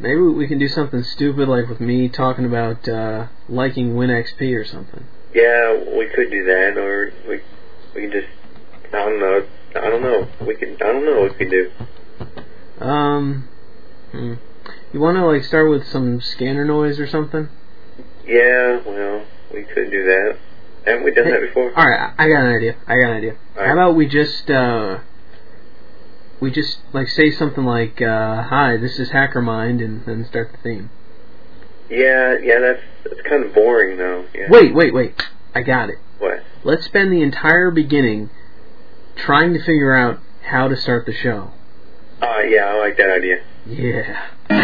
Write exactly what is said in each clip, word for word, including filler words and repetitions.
maybe we can do something stupid like with me talking about uh, liking WinXP or something. Yeah, we could do that, or we we can just, I don't know, I don't know, we could, I don't know what we could do. Um, hmm. You want to like start with some scanner noise or something? Yeah, well, we could do that. Haven't we done hey, that before? Alright, I got an idea, I got an idea. All right. How about we just, uh, we just, like, say something like, uh, hi, this is HackerMind, and then start the theme. Yeah, yeah, that's, that's kind of boring, though. Yeah. Wait, wait, wait, I got it. What? Let's spend the entire beginning trying to figure out how to start the show. Uh, yeah, I like that idea. Yeah.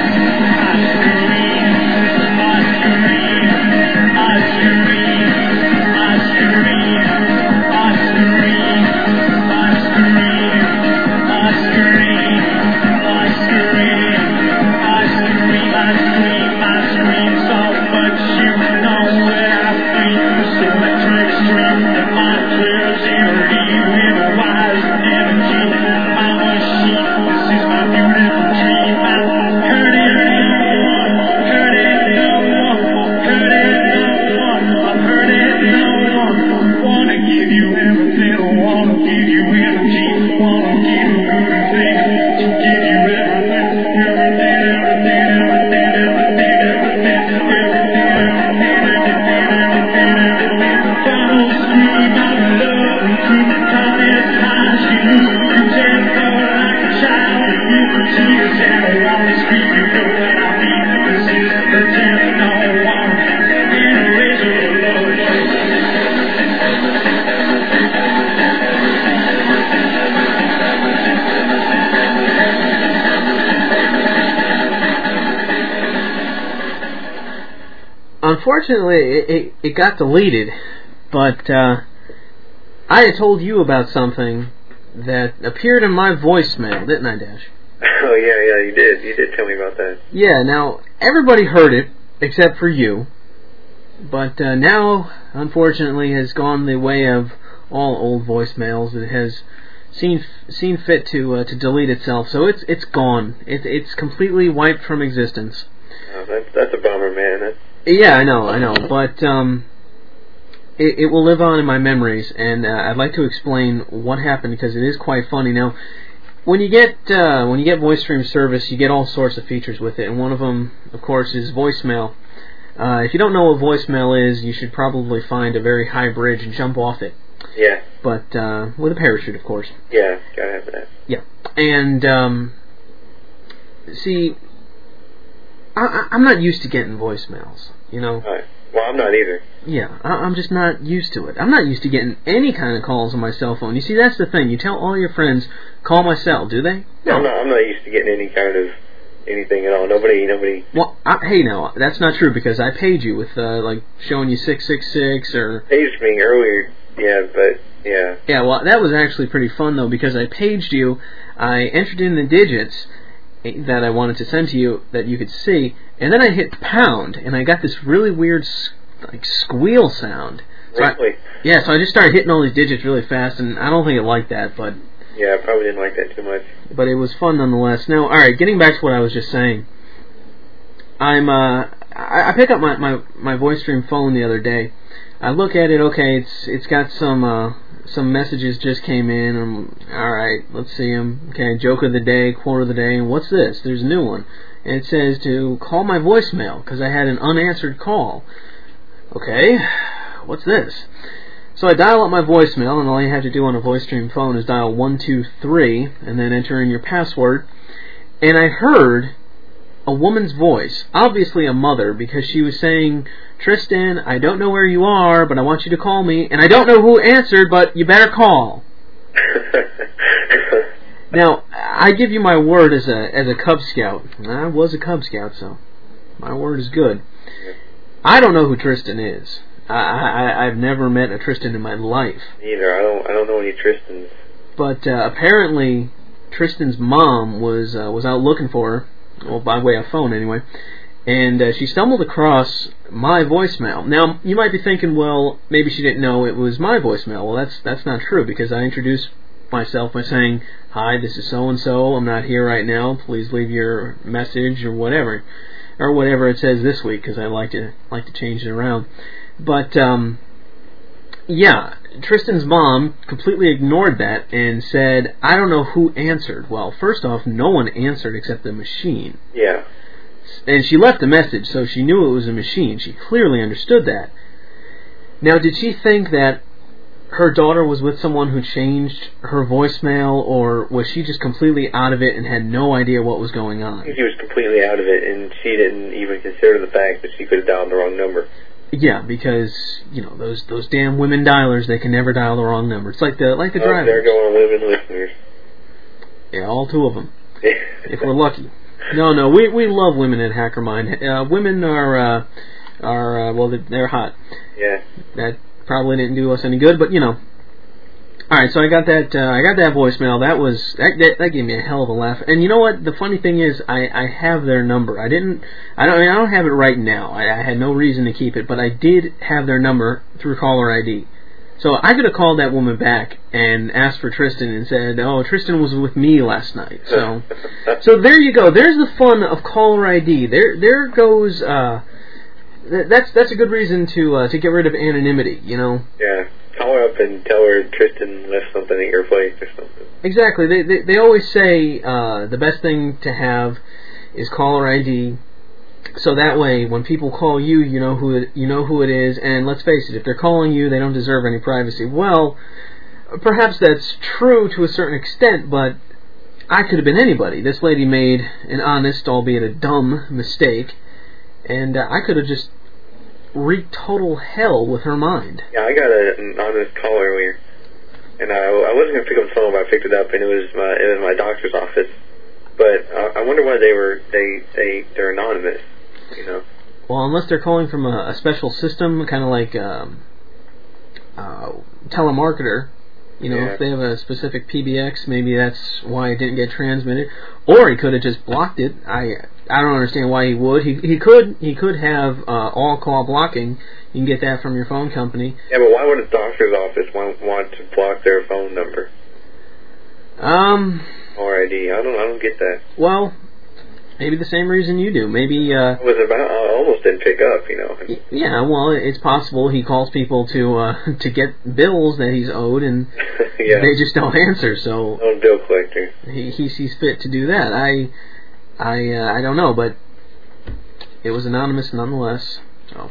Unfortunately, it, it, it got deleted, but uh, I had told you about something that appeared in my voicemail, didn't I, Dash? Oh, yeah, yeah, you did. You did tell me about that. Yeah, now, everybody heard it, except for you, but uh, now, unfortunately, has gone the way of all old voicemails. It has seen seen fit to uh, to delete itself, so it's it's gone. It, it's completely wiped from existence. Oh, that's, that's a bummer, man. That's... Yeah, I know, I know, but um, it, it will live on in my memories, and uh, I'd like to explain what happened because it is quite funny. Now, when you get uh, when you get VoiceStream service, you get all sorts of features with it, and one of them, of course, is voicemail. Uh, if you don't know what voicemail is, you should probably find a very high bridge and jump off it. Yeah. But uh, with a parachute, of course. Yeah, gotta have that. Yeah, and um, see. I, I'm not used to getting voicemails, you know. Right. Well, I'm not either. Yeah, I, I'm just not used to it. I'm not used to getting any kind of calls on my cell phone. You see, that's the thing. You tell all your friends, call my cell, do they? No. I'm not, I'm not used to getting any kind of anything at all. Nobody, nobody... Well, I, hey, no, that's not true because I paid you with, uh, like, showing you six six six or... Paged me earlier, yeah, but, yeah. Yeah, well, that was actually pretty fun, though, because I paged you, I entered in the digits that I wanted to send to you that you could see, and then I hit pound, and I got this really weird like squeal sound. So Really? I, yeah, so I just started hitting all these digits really fast, and I don't think it liked that, but... Yeah, I probably didn't like that too much. But it was fun nonetheless. Now, alright, getting back to what I was just saying. I'm, uh... I, I pick up my, my, my VoiceStream phone the other day. I look at it, okay, it's it's got some, uh... some messages just came in. Um, alright, let's see them. Okay, joke of the day, quote of the day, and what's this? There's a new one. And it says to call my voicemail, because I had an unanswered call. Okay, what's this? So I dial up my voicemail, and all you have to do on a VoiceStream phone is dial one two three, and then enter in your password. And I heard a woman's voice, obviously a mother, because she was saying, Tristan, I don't know where you are, but I want you to call me, and I don't know who answered, but you better call. Now, I give you my word as a as a Cub Scout. I was a Cub Scout, so my word is good. I don't know who Tristan is. I, I I've never met a Tristan in my life. Neither. I don't. I don't know any Tristans. But uh, apparently, Tristan's mom was uh, was out looking for her, well, by way of phone anyway. And uh, she stumbled across my voicemail. Now, you might be thinking, well, maybe she didn't know it was my voicemail. Well, that's that's not true, because I introduced myself by saying, "Hi, this is so and so. I'm not here right now. Please leave your message," or whatever, or whatever it says this week, because I like to like to change it around. But um, yeah, Tristan's mom completely ignored that and said, "I don't know who answered." Well, first off, no one answered except the machine. Yeah. And she left a message, so she knew it was a machine. She clearly understood that. Now, did she think that her daughter was with someone who changed her voicemail, or was she just completely out of it and had no idea what was going on? I think she was completely out of it, and she didn't even consider the fact that she could have dialed the wrong number. Yeah, because, you know, those those damn women dialers, they can never dial the wrong number. It's like the like the oh, drivers. There go women listeners. Yeah, all two of them, if we're lucky. No, no, we we love women at HackerMind. Uh, women are uh, are uh, well, they're hot. Yeah. That probably didn't do us any good, but you know. All right, so I got that. Uh, I got that voicemail. That was that, that. That gave me a hell of a laugh. And you know what? The funny thing is, I, I have their number. I didn't. I don't. I, mean, I don't have it right now. I, I had no reason to keep it, but I did have their number through caller I D. So I could have called that woman back and asked for Tristan and said, "Oh, Tristan was with me last night." So, so there you go. There's the fun of caller I D. There, there goes. Uh, th- that's that's a good reason to uh, to get rid of anonymity. You know. Yeah. Call her up and tell her Tristan left something at your place or something. Exactly. They they, they always say uh, the best thing to have is caller I D. So that way, when people call you, you know who it, you know who it is, and let's face it, if they're calling you, they don't deserve any privacy. Well, perhaps that's true to a certain extent, but I could have been anybody. This lady made an honest, albeit a dumb, mistake, and uh, I could have just wreaked total hell with her mind. Yeah, I got a, an honest call earlier, and I, I wasn't going to pick up the phone, but I picked it up, and it was my it was my doctor's office. But uh, I wonder why they were they they they're anonymous. You know. Well, unless they're calling from a, a special system, kind of like um, uh, telemarketer. You know, yeah. If they have a specific P B X, maybe that's why it didn't get transmitted. Or he could have just blocked it. I I don't understand why he would. He he could he could have uh, all call blocking. You can get that from your phone company. Yeah, but why would a doctor's office want want to block their phone number? Um. Or I D. I don't I don't get that. Well. Maybe the same reason you do. Maybe uh, I was about. I almost didn't pick up. You know. Yeah. Well, it's possible he calls people to uh, to get bills that he's owed, and yeah. they just don't answer. So no bill collector. He he sees fit to do that. I I uh, I don't know, but it was anonymous nonetheless. So.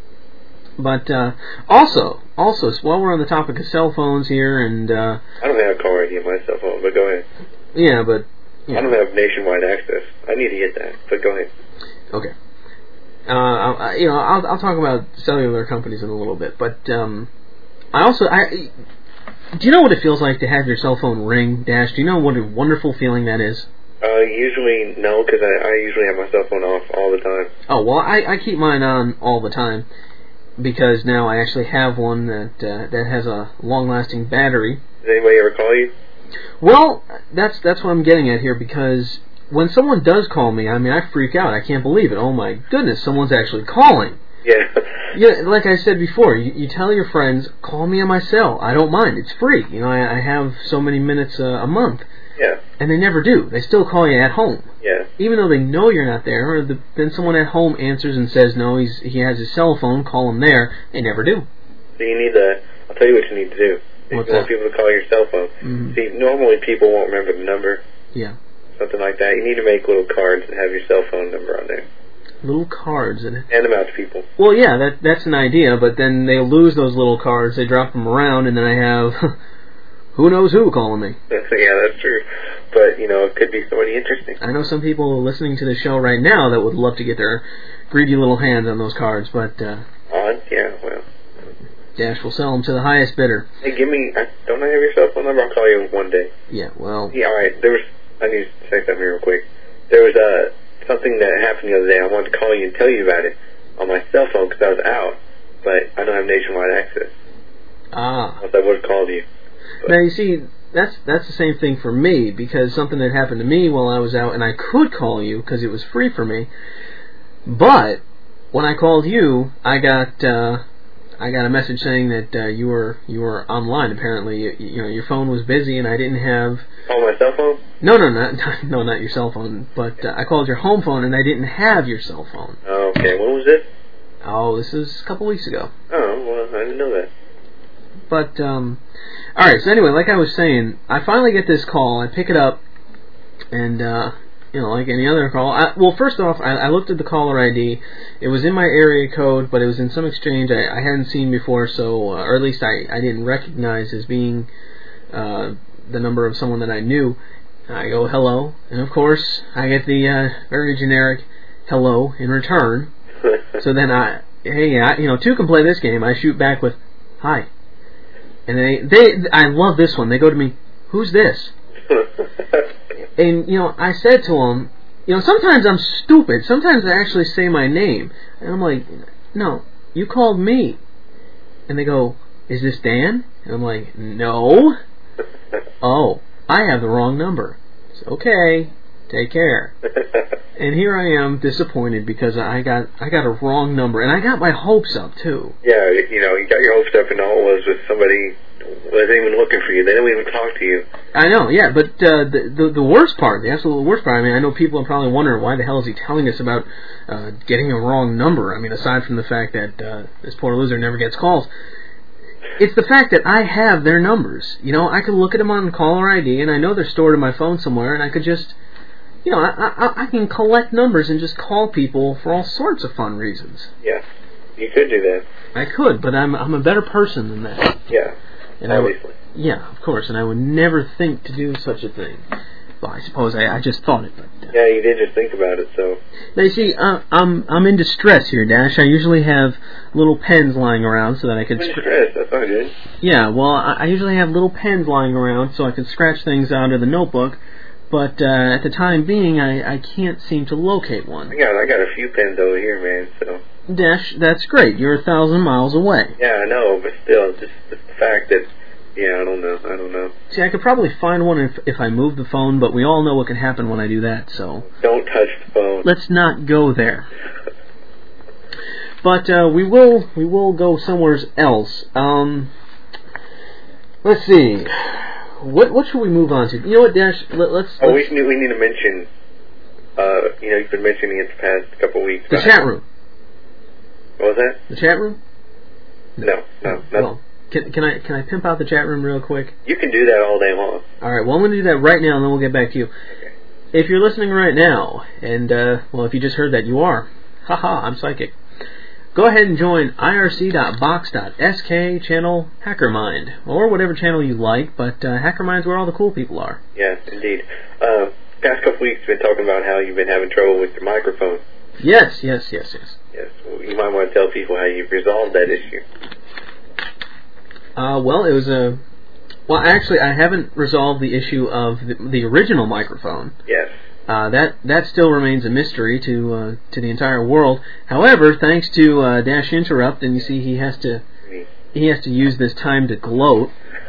But uh, also, also, while we're on the topic of cell phones here, and uh, I don't have caller I D on my cell phone, but go ahead. Yeah, but. Yeah. I don't have nationwide access. I need to get that, but go ahead. Okay. Uh, I, you know, I'll I'll talk about cellular companies in a little bit, but um, I also I do you know what it feels like to have your cell phone ring, Dash? Do you know what a wonderful feeling that is? Uh, usually no, because I, I usually have my cell phone off all the time. Oh well, I, I keep mine on all the time because now I actually have one that uh, that has a long-lasting battery. Does anybody ever call you? Well, that's that's what I'm getting at here, because when someone does call me, I mean, I freak out. I can't believe it. Oh my goodness, someone's actually calling. Yeah. Yeah, like I said before, you, you tell your friends, call me on my cell. I don't mind. It's free. You know, I, I have so many minutes uh, a month. Yeah. And they never do. They still call you at home. Yeah. Even though they know you're not there, or the, then someone at home answers and says, no, he's he has his cell phone, call him there. They never do. So you need to, I'll tell you what you need to do. If What's you want that? people to call your cell phone. Mm-hmm. See, normally people won't remember the number. Yeah. Something like that. You need to make little cards that have your cell phone number on there. Little cards. And hand them out to people. Well, yeah, that that's an idea, but then they lose those little cards. They drop them around, and then I have who knows who calling me. Yeah, that's true. But, you know, it could be somebody interesting. I know some people listening to the show right now that would love to get their greedy little hands on those cards, but... Uh, Odd? Yeah, well... Dash will sell them to the highest bidder. Hey, give me... I, don't I have your cell phone number? I'll call you one day. Yeah, well... Yeah, alright. There was... I need to say something real quick. There was uh, something that happened the other day. I wanted to call you and tell you about it on my cell phone because I was out. But I don't have nationwide access. Ah. Else I would have called you. But. Now, you see, that's that's the same thing for me, because something that happened to me while I was out, and I could call you because it was free for me. But when I called you, I got... Uh, I got a message saying that uh, you were you were online. Apparently, you, you know, your phone was busy, and I didn't have. Oh, my cell phone? No, no, not no, not your cell phone. But uh, I called your home phone, and I didn't have your cell phone. Oh, okay. When was this? Oh, this is a couple weeks ago. Oh, well, I didn't know that. But um, all right. So anyway, like I was saying, I finally get this call. I pick it up, and. Uh, You know, like any other call. I, well, first off, I, I looked at the caller I D. It was in my area code, but it was in some exchange I, I hadn't seen before, so uh, or at least I, I didn't recognize as being uh, the number of someone that I knew. I go hello, and of course I get the uh, very generic hello in return. So then I, hey, I, you know, two can play this game. I shoot back with hi, and they they I love this one. They go to me, who's this? And, you know, I said to him, you know, sometimes I'm stupid. Sometimes I actually say my name. And I'm like, no, you called me. And they go, is this Dan? And I'm like, no. Oh, I have the wrong number. It's okay. Take care. And here I am disappointed because I got I got a wrong number. And I got my hopes up, too. Yeah, you know, you got your hopes up and all it was with somebody wasn't even looking for you. They didn't even talk to you. I know, yeah, but uh, the, the the worst part, the absolute worst part, I mean, I know people are probably wondering why the hell is he telling us about uh, getting a wrong number. I mean, aside from the fact that uh, this poor loser never gets calls. It's the fact that I have their numbers. You know, I can look at them on caller I D, and I know they're stored in my phone somewhere, and I could just, you know, I, I, I can collect numbers and just call people for all sorts of fun reasons. Yeah, you could do that. I could, but I'm I'm a better person than that. Yeah. And Obviously. I would, yeah, of course, and I would never think to do such a thing. Well, I suppose I, I just thought it, but... Uh, yeah, you did just think about it, so... Now, you see, uh, I'm I'm in distress here, Dash. I usually have little pens lying around so that I could... I'm in distress, that's not good. Yeah, well, I, I usually have little pens lying around so I can scratch things out of the notebook, but uh, at the time being, I, I can't seem to locate one. I got I got a few pens over here, man, so... Dash, that's great. You're a thousand miles away. Yeah, I know, but still, just the fact that, yeah, I don't know, I don't know. See, I could probably find one if, if I move the phone, but we all know what can happen when I do that, so... Don't touch the phone. Let's not go there. But uh, we will we will go somewhere else. Um, let's see. What what should we move on to? You know what, Dash? Let, let's... Oh, let's, we need, we need to mention, uh, you know, you've been mentioning it the past couple of weeks. The chat room. What was that? The chat room? No, no, no. Well, can, can I can I pimp out the chat room real quick? You can do that all day long. All right. Well, I'm going to do that right now, and then we'll get back to you. Okay. If you're listening right now, and uh, well, if you just heard that, you are. Haha, I'm psychic. Go ahead and join I R C dot box dot S K channel HackerMind, or whatever channel you like. But uh, HackerMind's where all the cool people are. Yeah, indeed. Uh, past couple weeks, you've been talking about how you've been having trouble with your microphone. Yes, yes, yes, yes. Yes, well, you might want to tell people how you've resolved that issue. Uh, well, it was a... Well, actually, I haven't resolved the issue of the, the original microphone. Yes. Uh, that that still remains a mystery to uh, to the entire world. However, thanks to uh, Dash Interrupt, and you see he has to he has to use this time to gloat.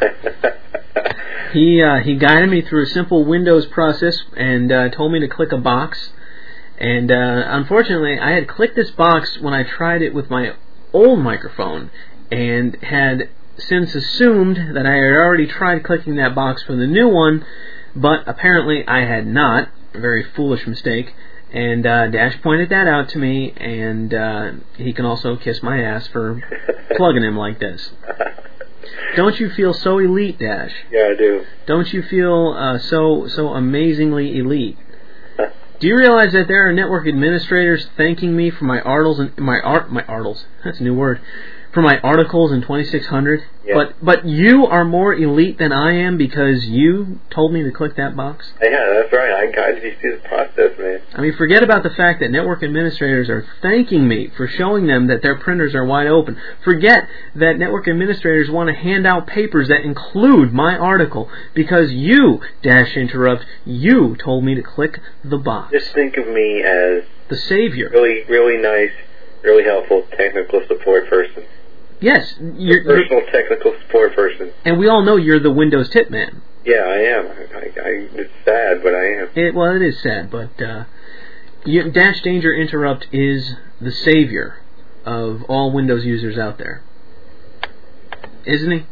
he uh, he guided me through a simple Windows process and uh, told me to click a box. And uh, unfortunately, I had clicked this box when I tried it with my old microphone, and had since assumed that I had already tried clicking that box for the new one, but apparently I had not. A very foolish mistake. And uh, Dash pointed that out to me, and uh, he can also kiss my ass for plugging him like this. Don't you feel so elite, Dash? Yeah, I do. Don't you feel uh, so so amazingly elite? Do you realize that there are network administrators thanking me for my articles and my art my articles? That's a new word. For my articles in twenty-six hundred. Yeah. But but you are more elite than I am because you told me to click that box. Yeah, that's right. I guided you through the process, man. I mean, forget about the fact that network administrators are thanking me for showing them that their printers are wide open. Forget that network administrators want to hand out papers that include my article because you, Dash Interrupt, you told me to click the box. Just think of me as the savior. Really, really nice, really helpful technical support person. Yes, you're, personal you're, technical support person. And we all know you're the Windows tip man. Yeah, I am. I, I, it's sad, but I am. It, well, it is sad, but uh, you, Dash Danger Interrupt is the savior of all Windows users out there. isn't he?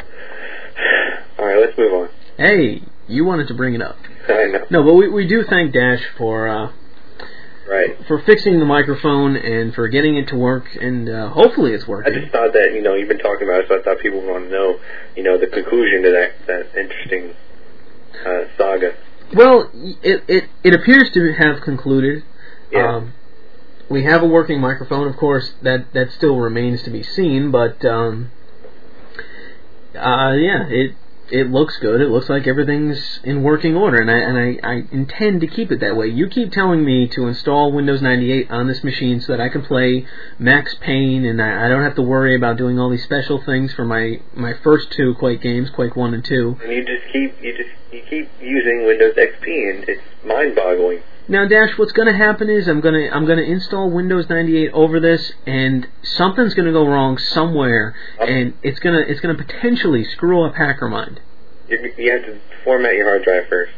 All right, let's move on. Hey, you wanted to bring it up. I know. No, but we we do thank Dash for uh, right for fixing the microphone and for getting it to work, and uh, hopefully it's working. I just thought that, you know, you've been talking about it, so I thought people would want to know, you know, the conclusion to that that interesting uh, saga. Well, it, it it appears to have concluded. Yeah. Um, we have a working microphone, of course. That that still remains to be seen, but um, uh, yeah, it it looks good. It looks like everything's in working order, and I and I, I intend to keep it that way. You keep telling me to install Windows ninety-eight on this machine so that I can play Max Payne, and I, I don't have to worry about doing all these special things for my, my first two Quake games, Quake one and two. And you just keep you just you keep using Windows X P, and it's mind-boggling. Now, Dash, what's going to happen is I'm going to I'm going to install Windows ninety-eight over this, and something's going to go wrong somewhere, and it's going to it's going to potentially screw up HackerMind. You, you have to format your hard drive first.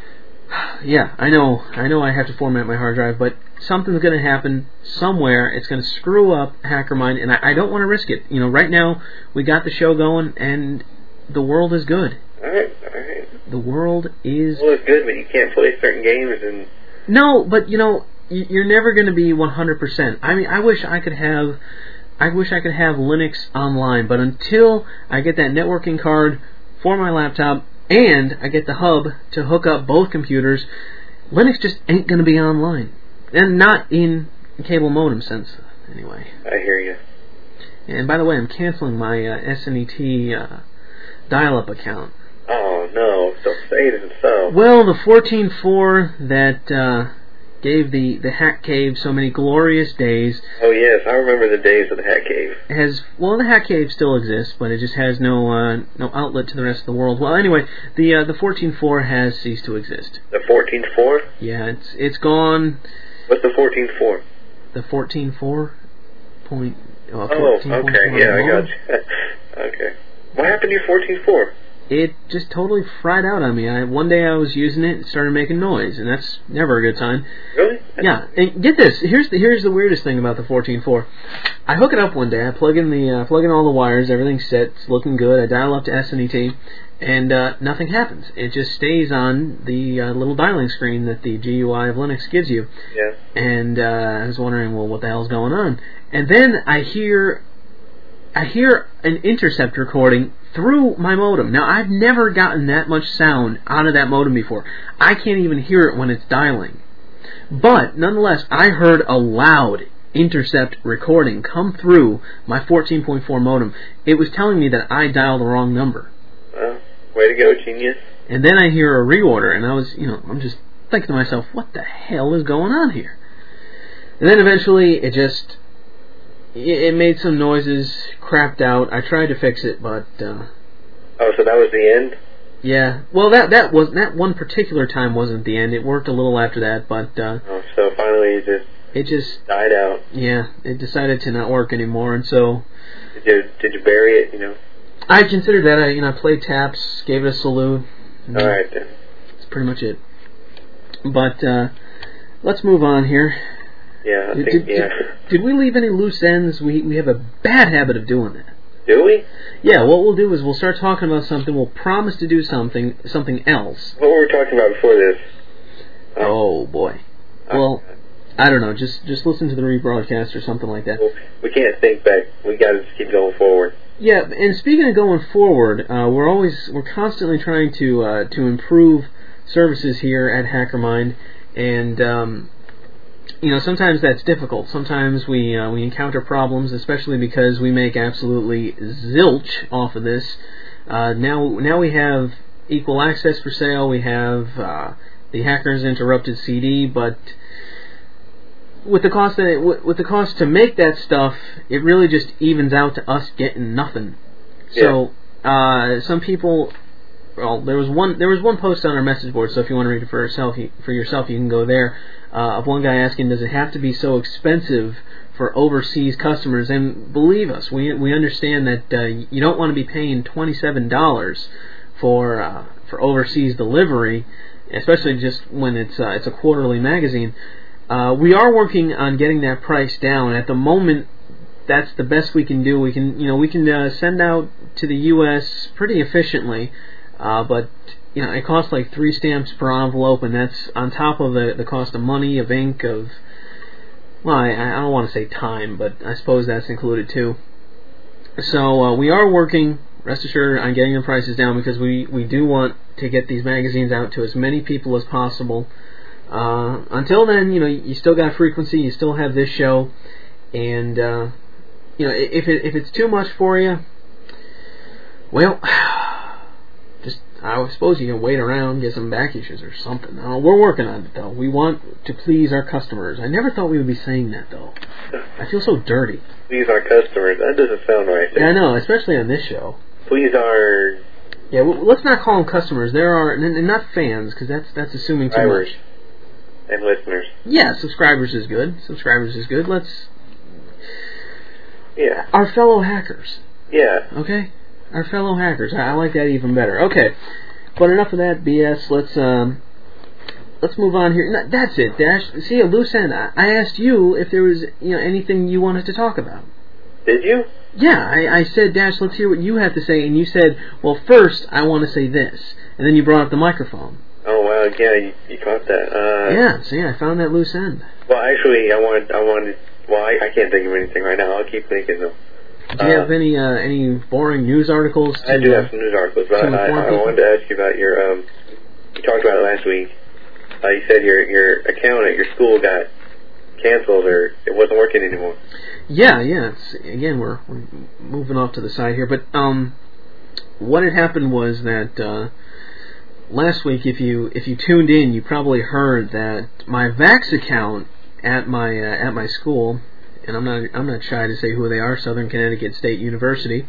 Yeah, I know. I know I have to format my hard drive, but something's going to happen somewhere. It's going to screw up HackerMind, and I, I don't want to risk it. You know, right now we got the show going, and the world is good. All right, all right. The world is. Well, it's good, but you can't play certain games and. No, but you know, you're never going to be one hundred percent. I mean, I wish I could have, I wish I could have Linux online, but until I get that networking card for my laptop and I get the hub to hook up both computers, Linux just ain't going to be online, and not in cable modem sense, anyway. I hear you. And by the way, I'm canceling my uh, S N E T uh, dial-up account. Oh, no. Don't say it isn't so. Well, the fourteen four that uh, gave the, the Hack Cave so many glorious days... Oh, yes. I remember the days of the Hack Cave. Has Well, the Hack Cave still exists, but it just has no uh, no outlet to the rest of the world. Well, anyway, the uh, the fourteen four has ceased to exist. The fourteen four? Yeah, it's it's gone. What's the fourteen four? The fourteen four point... Uh, oh, okay. Yeah, I got you. Okay. What happened to your fourteen four? It just totally fried out on me. I, one day I was using it, it started making noise, and that's never a good time. Really? Yeah. And get this. Here's the here's the weirdest thing about the fourteen four. I hook it up one day. I plug in the uh, plug in all the wires. Everything's set. It's looking good. I dial up to S N E T, and uh, nothing happens. It just stays on the uh, little dialing screen that the G U I of Linux gives you. Yeah. And uh, I was wondering, well, what the hell's going on? And then I hear. I hear an intercept recording through my modem. Now, I've never gotten that much sound out of that modem before. I can't even hear it when it's dialing. But, nonetheless, I heard a loud intercept recording come through my fourteen point four modem. It was telling me that I dialed the wrong number. Well, way to go, genius. And then I hear a reorder, and I was, you know, I'm just thinking to myself, what the hell is going on here? And then eventually, it just... It made some noises, crapped out. I tried to fix it, but... Uh, oh, so that was the end? Yeah. Well, that that was that one particular time wasn't the end. It worked a little after that, but... Uh, oh, so finally it just... It just... died out. Yeah, it decided to not work anymore, and so... Did you, did you bury it, you know? I considered that. I, you know, I played taps, gave it a salute. Alright, then. That's pretty much it. But, uh, let's move on here. Yeah, I did, think, did, yeah. Did, did we leave any loose ends? We we have a bad habit of doing that. Do we? Yeah, what we'll do is we'll start talking about something, we'll promise to do something something else. What were we talking about before this? Uh, oh, boy. Well, I don't know, just just listen to the rebroadcast or something like that. Well, we can't think back. We gotta just keep going forward. Yeah, and speaking of going forward, uh, we're always, we're constantly trying to uh, to improve services here at HackerMind, and... Um, You know, sometimes that's difficult. Sometimes we uh, we encounter problems, especially because we make absolutely zilch off of this. Uh, now now we have Equal Access for sale. We have uh, the Hackers Interrupted C D, but with the cost that, with the cost to make that stuff, it really just evens out to us getting nothing. Yeah. So uh, some people. Well, there was one there was one post on our message board, so if you want to read it for yourself, you, for yourself, you can go there. Uh, of one guy asking, does it have to be so expensive for overseas customers? And believe us, we we understand that uh, you don't want to be paying twenty-seven dollars for uh, for overseas delivery, especially just when it's uh, it's a quarterly magazine. Uh, we are working on getting that price down. At the moment, that's the best we can do. We can, you know, we can uh, send out to the U S pretty efficiently, uh, but you know, it costs like three stamps per envelope, and that's on top of the the cost of money, of ink, of well, I, I don't want to say time, but I suppose that's included too. So uh, we are working, rest assured, on getting the prices down because we we do want to get these magazines out to as many people as possible. Uh, until then, you know, you still got Frequency, you still have this show, and uh, you know, if it, if it's too much for you, well, just I suppose you can wait around, get some back issues or something. Uh, we're working on it though. We want to please our customers. I never thought we would be saying that though. I feel so dirty. Please our customers. That doesn't sound right. Yeah, I know, especially on this show. Please our. Yeah, well, let's not call them customers. There are, and not fans, because that's that's assuming too much. And listeners. Yeah, subscribers is good. Subscribers is good. Let's. Yeah. Our fellow hackers. Yeah. Okay? Our fellow hackers. I, I like that even better. Okay. But enough of that B S. Let's um let's move on here. No, that's it, Dash. See, a loose end. I, I asked you if there was, you know, anything you wanted to talk about. Did you? Yeah, I, I said, Dash, let's hear what you have to say, and you said, well, first, I want to say this. And then you brought up the microphone. Oh, wow, yeah, you, you caught that. Uh, yeah, see, I found that loose end. Well, actually, I wanted, I wanted, well, I, I can't think of anything right now. I'll keep thinking, though. Do you uh, have any uh, any boring news articles? To, I do have some news articles, but I, I, I wanted to ask you about your, um, you talked about it last week. Uh, you said your your account at your school got canceled, or it wasn't working anymore. Yeah, yeah. It's, again, we're, we're moving off to the side here, but um, what had happened was that uh, last week, if you if you tuned in, you probably heard that my Vax account at my uh, at my school, and I'm not I'm not shy to say who they are, Southern Connecticut State University,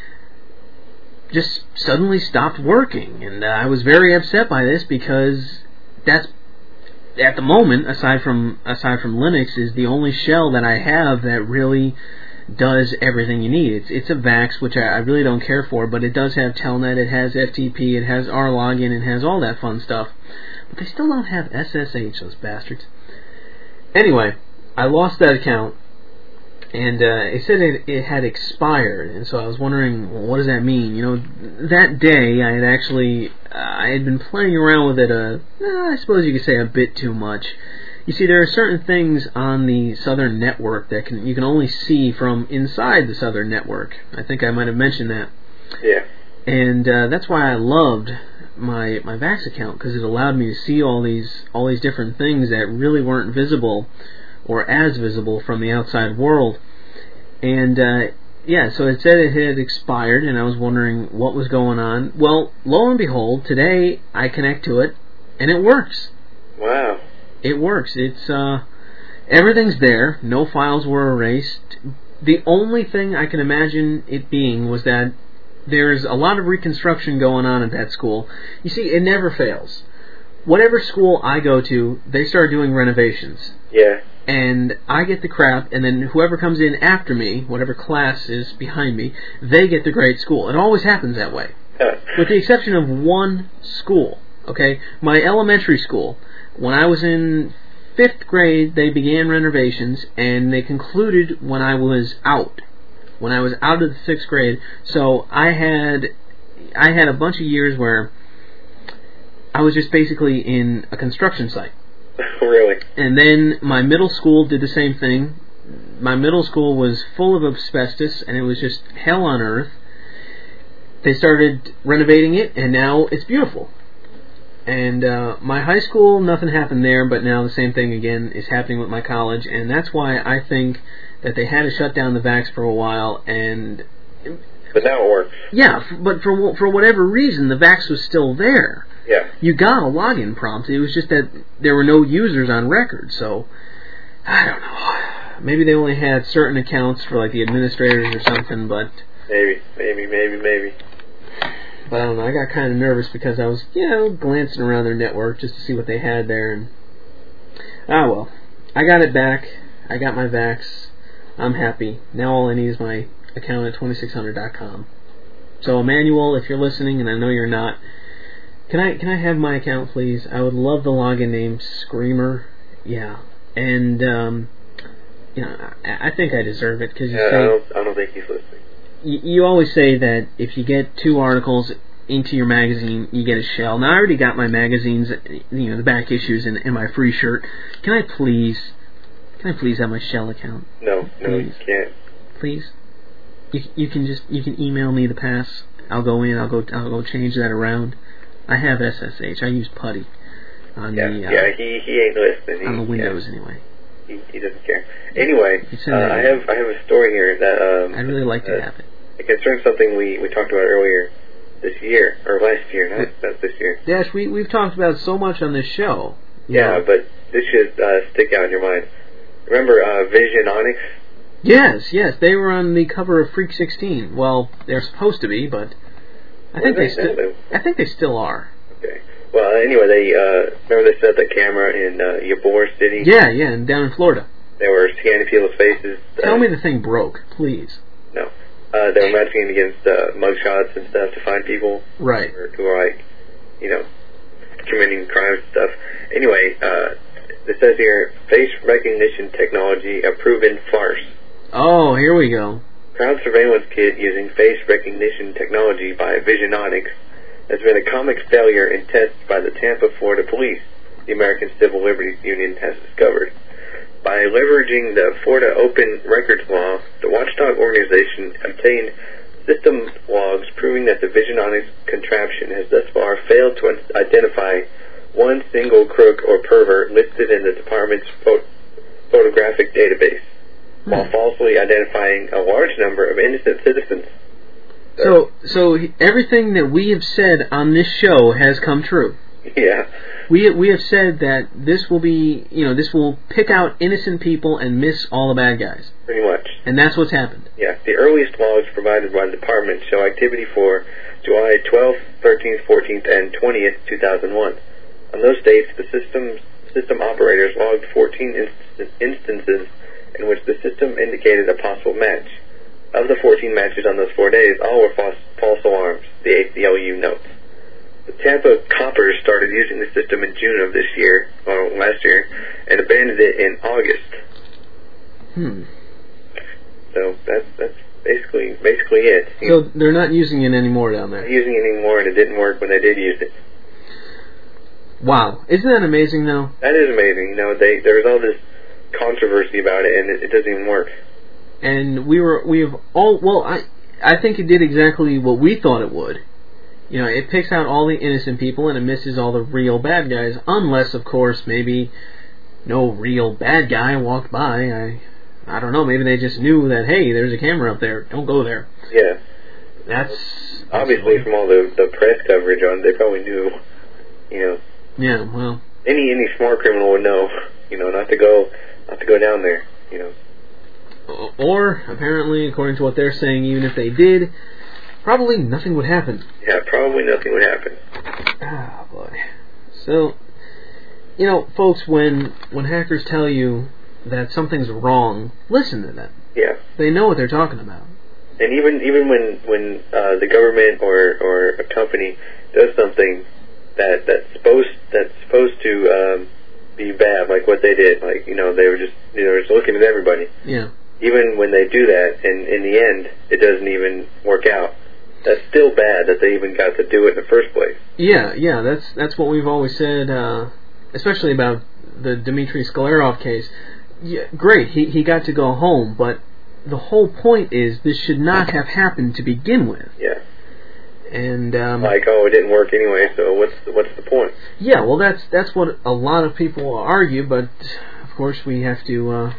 just suddenly stopped working, and uh, I was very upset by this because that's, at the moment, aside from aside from Linux, is the only shell that I have that really does everything you need. It's it's a Vax, which I, I really don't care for, but it does have Telnet, it has F T P, it has R login, it has all that fun stuff. But they still don't have S S H, those bastards. Anyway, I lost that account, and uh, it said it, it had expired, and so I was wondering, well, what does that mean? You know, that day I had actually, uh, I had been playing around with it, a, uh, I suppose you could say a bit too much. You see, there are certain things on the Southern network that can you can only see from inside the Southern network. I think I might have mentioned that. Yeah. And uh, that's why I loved my my Vax account, because it allowed me to see all these all these different things that really weren't visible or as visible from the outside world. And uh, yeah, so it said it had expired, and I was wondering what was going on. Well, lo and behold, today I connect to it, and it works. Wow. It works. It's uh, everything's there. No files were erased. The only thing I can imagine it being was that there's a lot of reconstruction going on at that school. You see, it never fails. Whatever school I go to, they start doing renovations. Yeah. And I get the crap, and then whoever comes in after me, whatever class is behind me, they get the grade school. It always happens that way. With the exception of one school, okay? My elementary school, when I was in fifth grade, they began renovations, and they concluded when I was out. When I was out of the sixth grade. So I had I had a bunch of years where I was just basically in a construction site. Really? And then my middle school did the same thing. My middle school was full of asbestos, and it was just hell on earth. They started renovating it, and now it's beautiful. And uh, my high school, nothing happened there, but now the same thing again is happening with my college, and that's why I think that they had to shut down the Vax for a while, and... But now it works. Yeah, but for for whatever reason, the Vax was still there. Yeah. You got a login prompt. It was just that there were no users on record, so I don't know. Maybe they only had certain accounts for like the administrators or something, but maybe, maybe, maybe, maybe. But I don't know. I got kind of nervous because I was, you know, glancing around their network just to see what they had there, and ah well, I got it back. I got my Vax. I'm happy. Now all I need is my account at twenty-six hundred dot com. So Emmanuel, if you're listening, and I know you're not, Can I can I have my account, please? I would love the login name Screamer. Yeah. And um, you know, I, I think I deserve it because you Yeah, say I don't, I don't think he's listening. you, you always say that if you get two articles into your magazine, you get a shell. Now I already got my magazines, you know, the back issues in, in my free shirt. Can I please, can I please have my shell account? No, no, Please. you can't. Please. You you can just you can email me the pass. I'll go in. I'll go I'll go change that around. I have S S H. I use Putty on Yeah, the uh, yeah, he he ain't listening. He, on the Windows yeah, anyway. he, he doesn't care. Anyway, You uh, send that I in. have I have a story here that um, I'd really like to uh, have it. it concerns something we, we talked about earlier this year or last year, not, not this year. Dash, we we've talked about so much on this show. you Yeah, know. but this should uh, stick out in your mind. Remember uh, Visiononics? Yes, yes, they were on the cover of Freak sixteen. Well, they're supposed to be, but I think Were they they? still. No, I think they still are. Okay. Well, anyway, they uh, remember they set the camera in uh, Ybor City. Yeah, yeah, and down in Florida. They were scanning people's faces. Tell uh, me the thing broke, please. No. Uh, they were matching it against uh, mugshots and stuff to find people Right. who are, who are like, you know, committing crimes and stuff. Anyway, uh, it says here, face recognition technology, a proven farce. Oh, here we go. Crowd surveillance kit using face recognition technology by Visiononics has been a comic failure in tests by the Tampa, Florida police, the American Civil Liberties Union has discovered. By leveraging the Florida Open Records Law, the watchdog organization obtained system logs proving that the Visiononics contraption has thus far failed to identify one single crook or pervert listed in the department's pho- photographic database, Hmm. while falsely identifying a large number of innocent citizens. So, so he- everything that we have said on this show has come true. Yeah. We we have said that this will be, you know, this will pick out innocent people and miss all the bad guys, Pretty much. and that's what's happened. Yeah. The earliest logs provided by the department show activity for July twelfth, thirteenth, fourteenth, and twentieth, two thousand one. On those dates, the system system operators logged fourteen inst- instances in which the system indicated a possible match. Of the fourteen matches on those four days, all were false, false alarms, the A C L U notes. The Tampa Coppers started using the system in June of this year, or last year, and abandoned it in August. Hmm. So that's that's basically basically it. So they're not using it anymore down Not there. using it anymore, and it didn't work when they did use it. Wow, isn't that amazing though? That is amazing. You know, they there was all this controversy about it, and it, it doesn't even work. And we were we have all well, I I think it did exactly what we thought it would. You know, it picks out all the innocent people and it misses all the real bad guys, unless, of course, maybe no real bad guy walked by. I, I don't know. Maybe they just knew that, hey, there's a camera up there. Don't go there. Yeah. That's, that's Obviously, funny. from all the the press coverage on it, they probably knew. You know, Yeah. Well. any any smart criminal would know. You know, not to go not to go down there. You know. Or apparently, according to what they're saying, even if they did, probably nothing would happen. Yeah, probably nothing would happen. Ah, boy. So, you know, folks, when when hackers tell you that something's wrong, listen to them. Yeah. They know what they're talking about. And even even when when uh, the government or or a company does something that that's supposed that's supposed to um, be bad, like what they did, like you know they were just you know just looking at everybody. Yeah. Even when they do that, and in the end, it doesn't even work out. That's still bad that they even got to do it in the first place. Yeah, yeah, that's that's what we've always said, uh, especially about the Dmitry Sklarov case. Yeah, great, he he got to go home, but the whole point is this should not have happened to begin with. Yeah. And um, Like, oh, it didn't work anyway, so what's the, what's the point? yeah, well, that's that's what a lot of people argue, but of course we have to uh,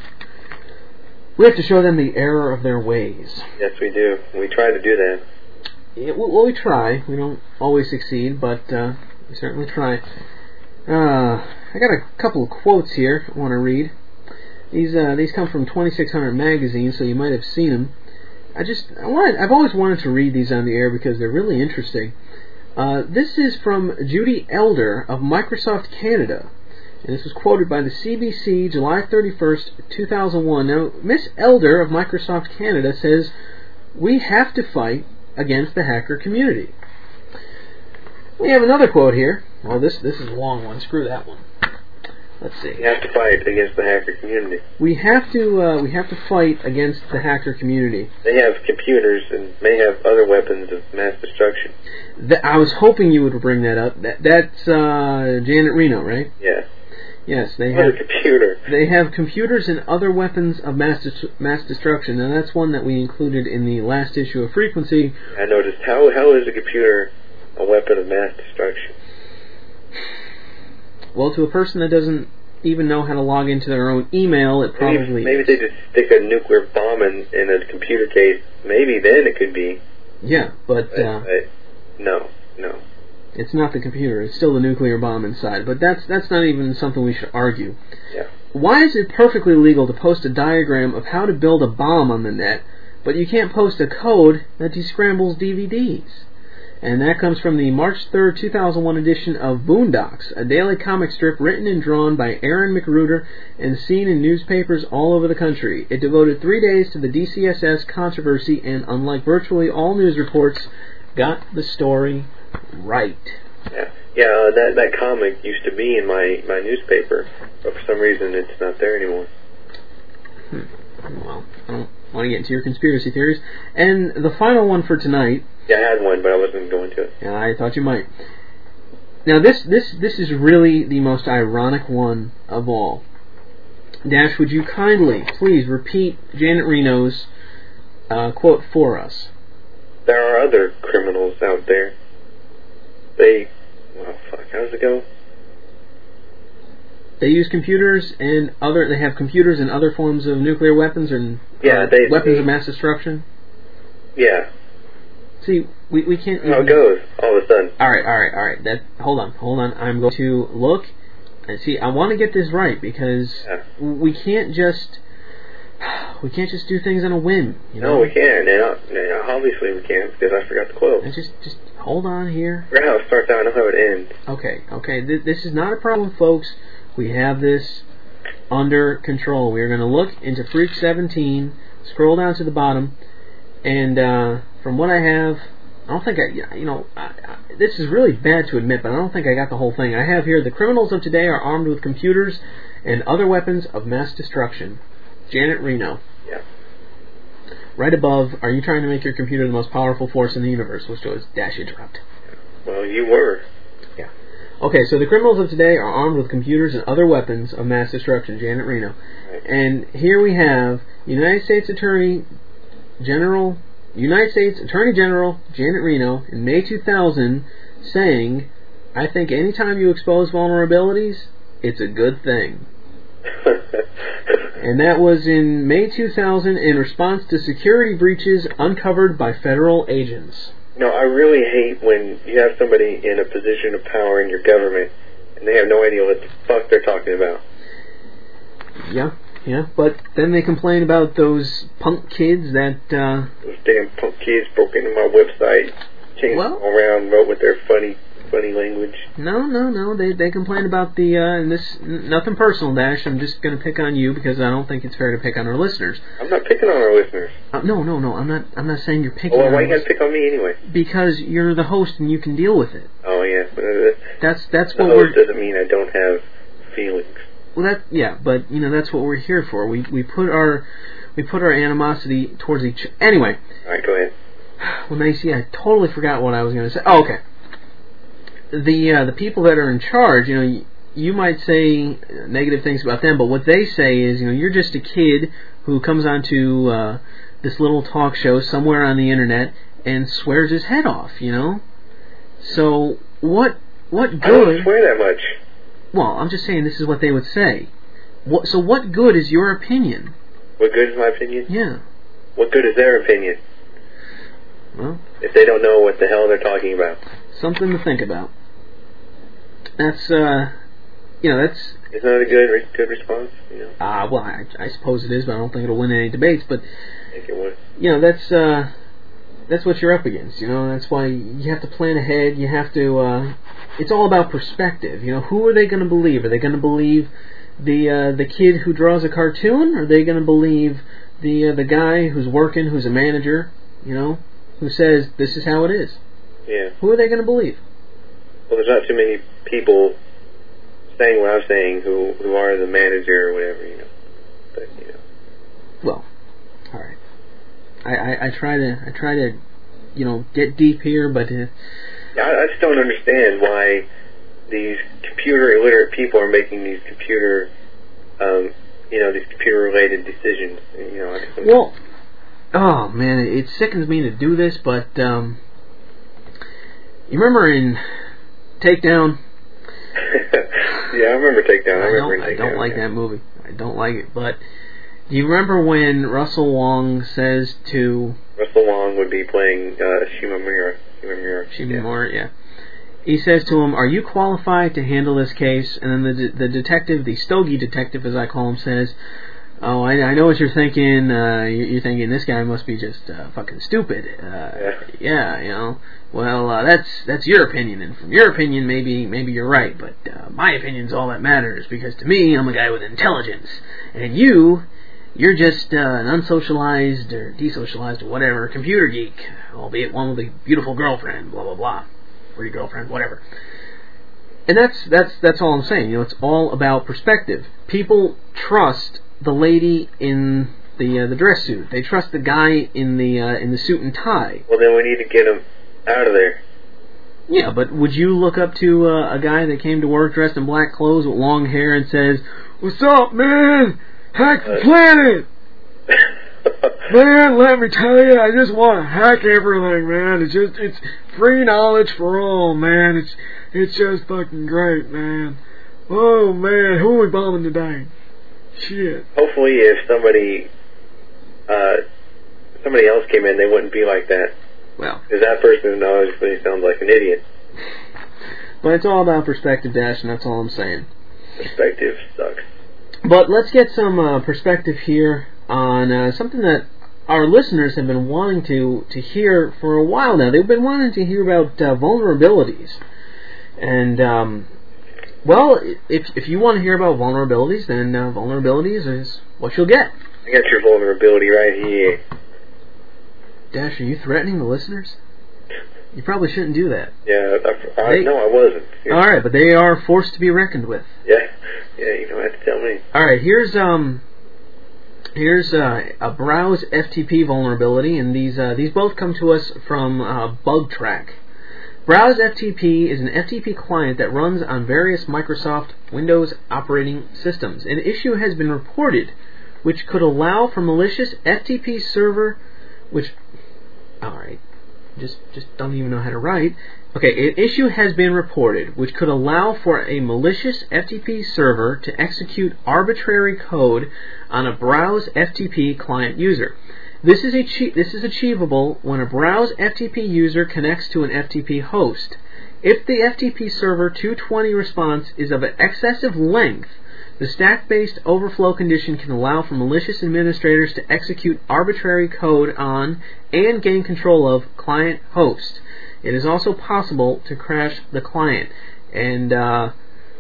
we have to show them the error of their ways. Yes, we do. We try to do that. Yeah, well, we try. We don't always succeed, but uh, we certainly try. Uh, I got a couple of quotes here I want to read. These uh, these come from twenty-six hundred magazine, so you might have seen them. I just I wanted, I've always wanted to read these on the air because they're really interesting. Uh, this is from Judy Elder of Microsoft Canada, and this was quoted by the C B C July thirty-first, two thousand one. Now, Miss Elder of Microsoft Canada says, "We have to fight against the hacker community." We have another quote here. Well, this this is a long one. Screw that one. Let's see. You have to fight against the hacker community. We have to uh, we have to fight against the hacker community. They have computers and may have other weapons of mass destruction. Th- I was hoping you would bring that up. That, that's uh, Janet Reno, right? Yeah. Yes, they What have a computer. They have computers and other weapons of mass dis- mass destruction, and that's one that we included in the last issue of Frequency. I noticed. How how is a computer a weapon of mass destruction? Well, to a person that doesn't even know how to log into their own email, it probably Maybe, maybe they just stick a nuclear bomb in, in a computer case. Maybe then it could be. Yeah, but, But, uh, but no, no. it's not the computer. It's still the nuclear bomb inside. But that's that's not even something we should argue. Yeah. Why is it perfectly legal to post a diagram of how to build a bomb on the net, but you can't post a code that descrambles D V Ds? And that comes from the March third, two thousand one edition of Boondocks, a daily comic strip written and drawn by Aaron McRuder and seen in newspapers all over the country. It devoted three days to the D C S S controversy and, unlike virtually all news reports, got the story right. Yeah, yeah. Uh, that that comic used to be in my, my newspaper, but for some reason it's not there anymore. Hmm. Well, I don't want to get into your conspiracy theories. And the final one for tonight. Yeah, I had one, but I wasn't going to it. Yeah, I thought you might. Now, this this this is really the most ironic one of all. Dash, would you kindly, please repeat Janet Reno's uh, quote for us? There are other criminals out there. They, well, fuck, how does it go? They use computers and other. They have computers and other forms of nuclear weapons and yeah, uh, they, weapons they, of mass destruction. Yeah. See, we we can't. How it goes all of a sudden. All right, all right, all right. That hold on, hold on. I'm going to look and see. I want to get this right because yeah. we can't just we can't just do things on a whim. You know? No, we can, and uh, obviously we can because I forgot the quote. And just just hold on here. I forgot how it starts out. I know how it ends. Okay, okay. Th- this is not a problem, folks. We have this under control. We're going to look into Freak seventeen. Scroll down to the bottom. And uh, from what I have, I don't think I, you know, I, I, this is really bad to admit, but I don't think I got the whole thing. I have here, the criminals of today are armed with computers and other weapons of mass destruction. Janet Reno. Yeah. Right above, are you trying to make your computer the most powerful force in the universe? Which was dash interrupt. Well, you were. Yeah. Okay, so the criminals of today are armed with computers and other weapons of mass destruction. Janet Reno. Right. And here we have United States Attorney General, United States Attorney General Janet Reno in May two thousand saying, I think anytime you expose vulnerabilities, it's a good thing. And that was in May two thousand in response to security breaches uncovered by federal agents. No, I really hate when you have somebody in a position of power in your government and they have no idea what the fuck they're talking about. Yeah. Yeah, but then they complain about those punk kids that... Uh, those damn punk kids broke into my website, changed well, all around, wrote with their funny, funny language. No, no, no. They they complain about the... Uh, and this, nothing personal, Dash. I'm just going to pick on you because I don't think it's fair to pick on our listeners. I'm not picking on our listeners. Uh, no, no, no. I'm not I'm not saying you're picking well, on why us. you got to pick on me anyway? Because you're the host and you can deal with it. Oh, yeah. That's, that's the what host we're... doesn't mean I don't have feelings. Well, that yeah, but you know that's what we're here for. We we put our we put our animosity towards each. Anyway. All right, go ahead. Well, now you see, I totally forgot what I was going to say. Oh, okay. The uh, the people that are in charge, you know, you, you might say negative things about them, but what they say is, you know, you're just a kid who comes onto uh, this little talk show somewhere on the internet and swears his head off. You know. So what what good? I don't swear that much. Well, I'm just saying this is what they would say. What, so what good is your opinion? What good is my opinion? Yeah. What good is their opinion? Well, if they don't know what the hell they're talking about. Something to think about. That's, uh, you know, that's... Isn't that a good good response? Ah, you know? uh, well, I, I suppose it is, but I don't think it'll win any debates. But, I think it would. You know, that's, uh... That's what you're up against, you know. That's why you have to plan ahead. You have to. Uh, it's all about perspective, you know. Who are they going to believe? Are they going to believe the uh, the kid who draws a cartoon? Or are they going to believe the uh, the guy who's working, who's a manager, you know, who says this is how it is? Yeah. Who are they going to believe? Well, there's not too many people saying what I'm saying, who who are the manager or whatever, you know. But you know. Well, all right. I, I, I try to I try to, you know, get deep here, but uh, yeah, I, I just don't understand why these computer illiterate people are making these computer, um, you know, these computer related decisions. You know. I just well, oh man, it sickens me to do this, but um, you remember in Takedown? Yeah, I remember Takedown. I, I remember don't, Takedown. I don't like yeah. that movie. I don't like it, but. Do you remember when Russell Wong says to... Russell Wong would be playing uh, Shimamura. Shimamura. Shimamura, yeah. yeah. He says to him, are you qualified to handle this case? And then the de- the detective, the stogie detective as I call him, says, oh, I, I know what you're thinking. Uh, you're thinking this guy must be just uh, fucking stupid. Uh, yeah. yeah, you know. Well, uh, that's that's your opinion, and from your opinion, maybe maybe you're right, but uh, my opinion's all that matters, because to me, I'm a guy with intelligence. And you... You're just uh, an unsocialized or desocialized or whatever computer geek, albeit one with a beautiful girlfriend, blah blah blah, pretty girlfriend, whatever. And that's that's that's all I'm saying. You know, it's all about perspective. People trust the lady in the uh, the dress suit. They trust the guy in the uh, in the suit and tie. Well, then we need to get him out of there. Yeah, but would you look up to uh, a guy that came to work dressed in black clothes with long hair and says, "What's up, man? Hack the planet! Man, let me tell you, I just want to hack everything, man. It's just, it's free knowledge for all, man. It's, it's just fucking great, man. Oh, man, who are we bombing today? Shit." Hopefully, if somebody, uh, somebody else came in, they wouldn't be like that. Well. Because that person obviously sounds like an idiot. But it's all about perspective, Dash, and that's all I'm saying. Perspective sucks. But let's get some uh, perspective here on uh, something that our listeners have been wanting to, to hear for a while now. They've been wanting to hear about uh, vulnerabilities. And, um, well, if if you want to hear about vulnerabilities, then uh, vulnerabilities is what you'll get. I got your vulnerability right here. Dash, are you threatening the listeners? You probably shouldn't do that. Yeah, I, I, they, no, I wasn't. Yeah. All right, but they are forced to be reckoned with. Yeah, yeah, you don't have to tell me. All right, here's um, here's uh, a Browse F T P vulnerability, and these uh, these both come to us from uh, BugTrack. Browse F T P is an F T P client that runs on various Microsoft Windows operating systems. An issue has been reported which could allow for malicious F T P server, which, all right. Just just don't even know how to write. Okay, an issue has been reported which could allow for a malicious F T P server to execute arbitrary code on a Browse F T P client user. This is, achi- this is achievable when a Browse F T P user connects to an F T P host. If the F T P server two twenty response is of an excessive length, the stack-based overflow condition can allow for malicious administrators to execute arbitrary code on and gain control of client host. It is also possible to crash the client. And, uh,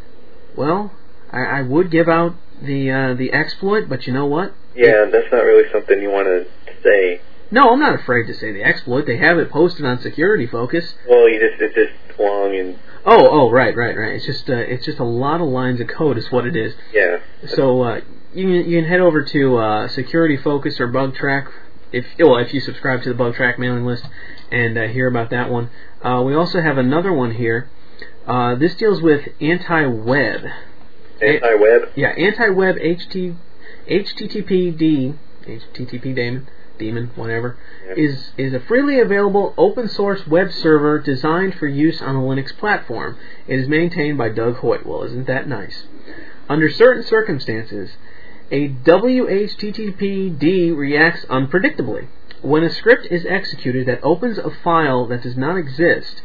well, I, I would give out the uh, the exploit, but you know what? Yeah, that's not really something you want to say. No, I'm not afraid to say the exploit. They have it posted on Security Focus. Well, you just it's just long and. Oh, oh, right, right, right. It's just uh, it's just a lot of lines of code is what it is. Yeah. So uh, you can, you can head over to uh, Security Focus or BugTrack if well if you subscribe to the BugTrack mailing list and uh, hear about that one. Uh, we also have another one here. Uh, this deals with anti-web. Anti-web. A- yeah, anti-web H T H T T P D H T T P daemon. Demon, whatever, yep. is is a freely available open source web server designed for use on a Linux platform. It is maintained by Doug Hoyt. Well, isn't that nice? Under certain circumstances, a W H T T P D reacts unpredictably. When a script is executed that opens a file that does not exist,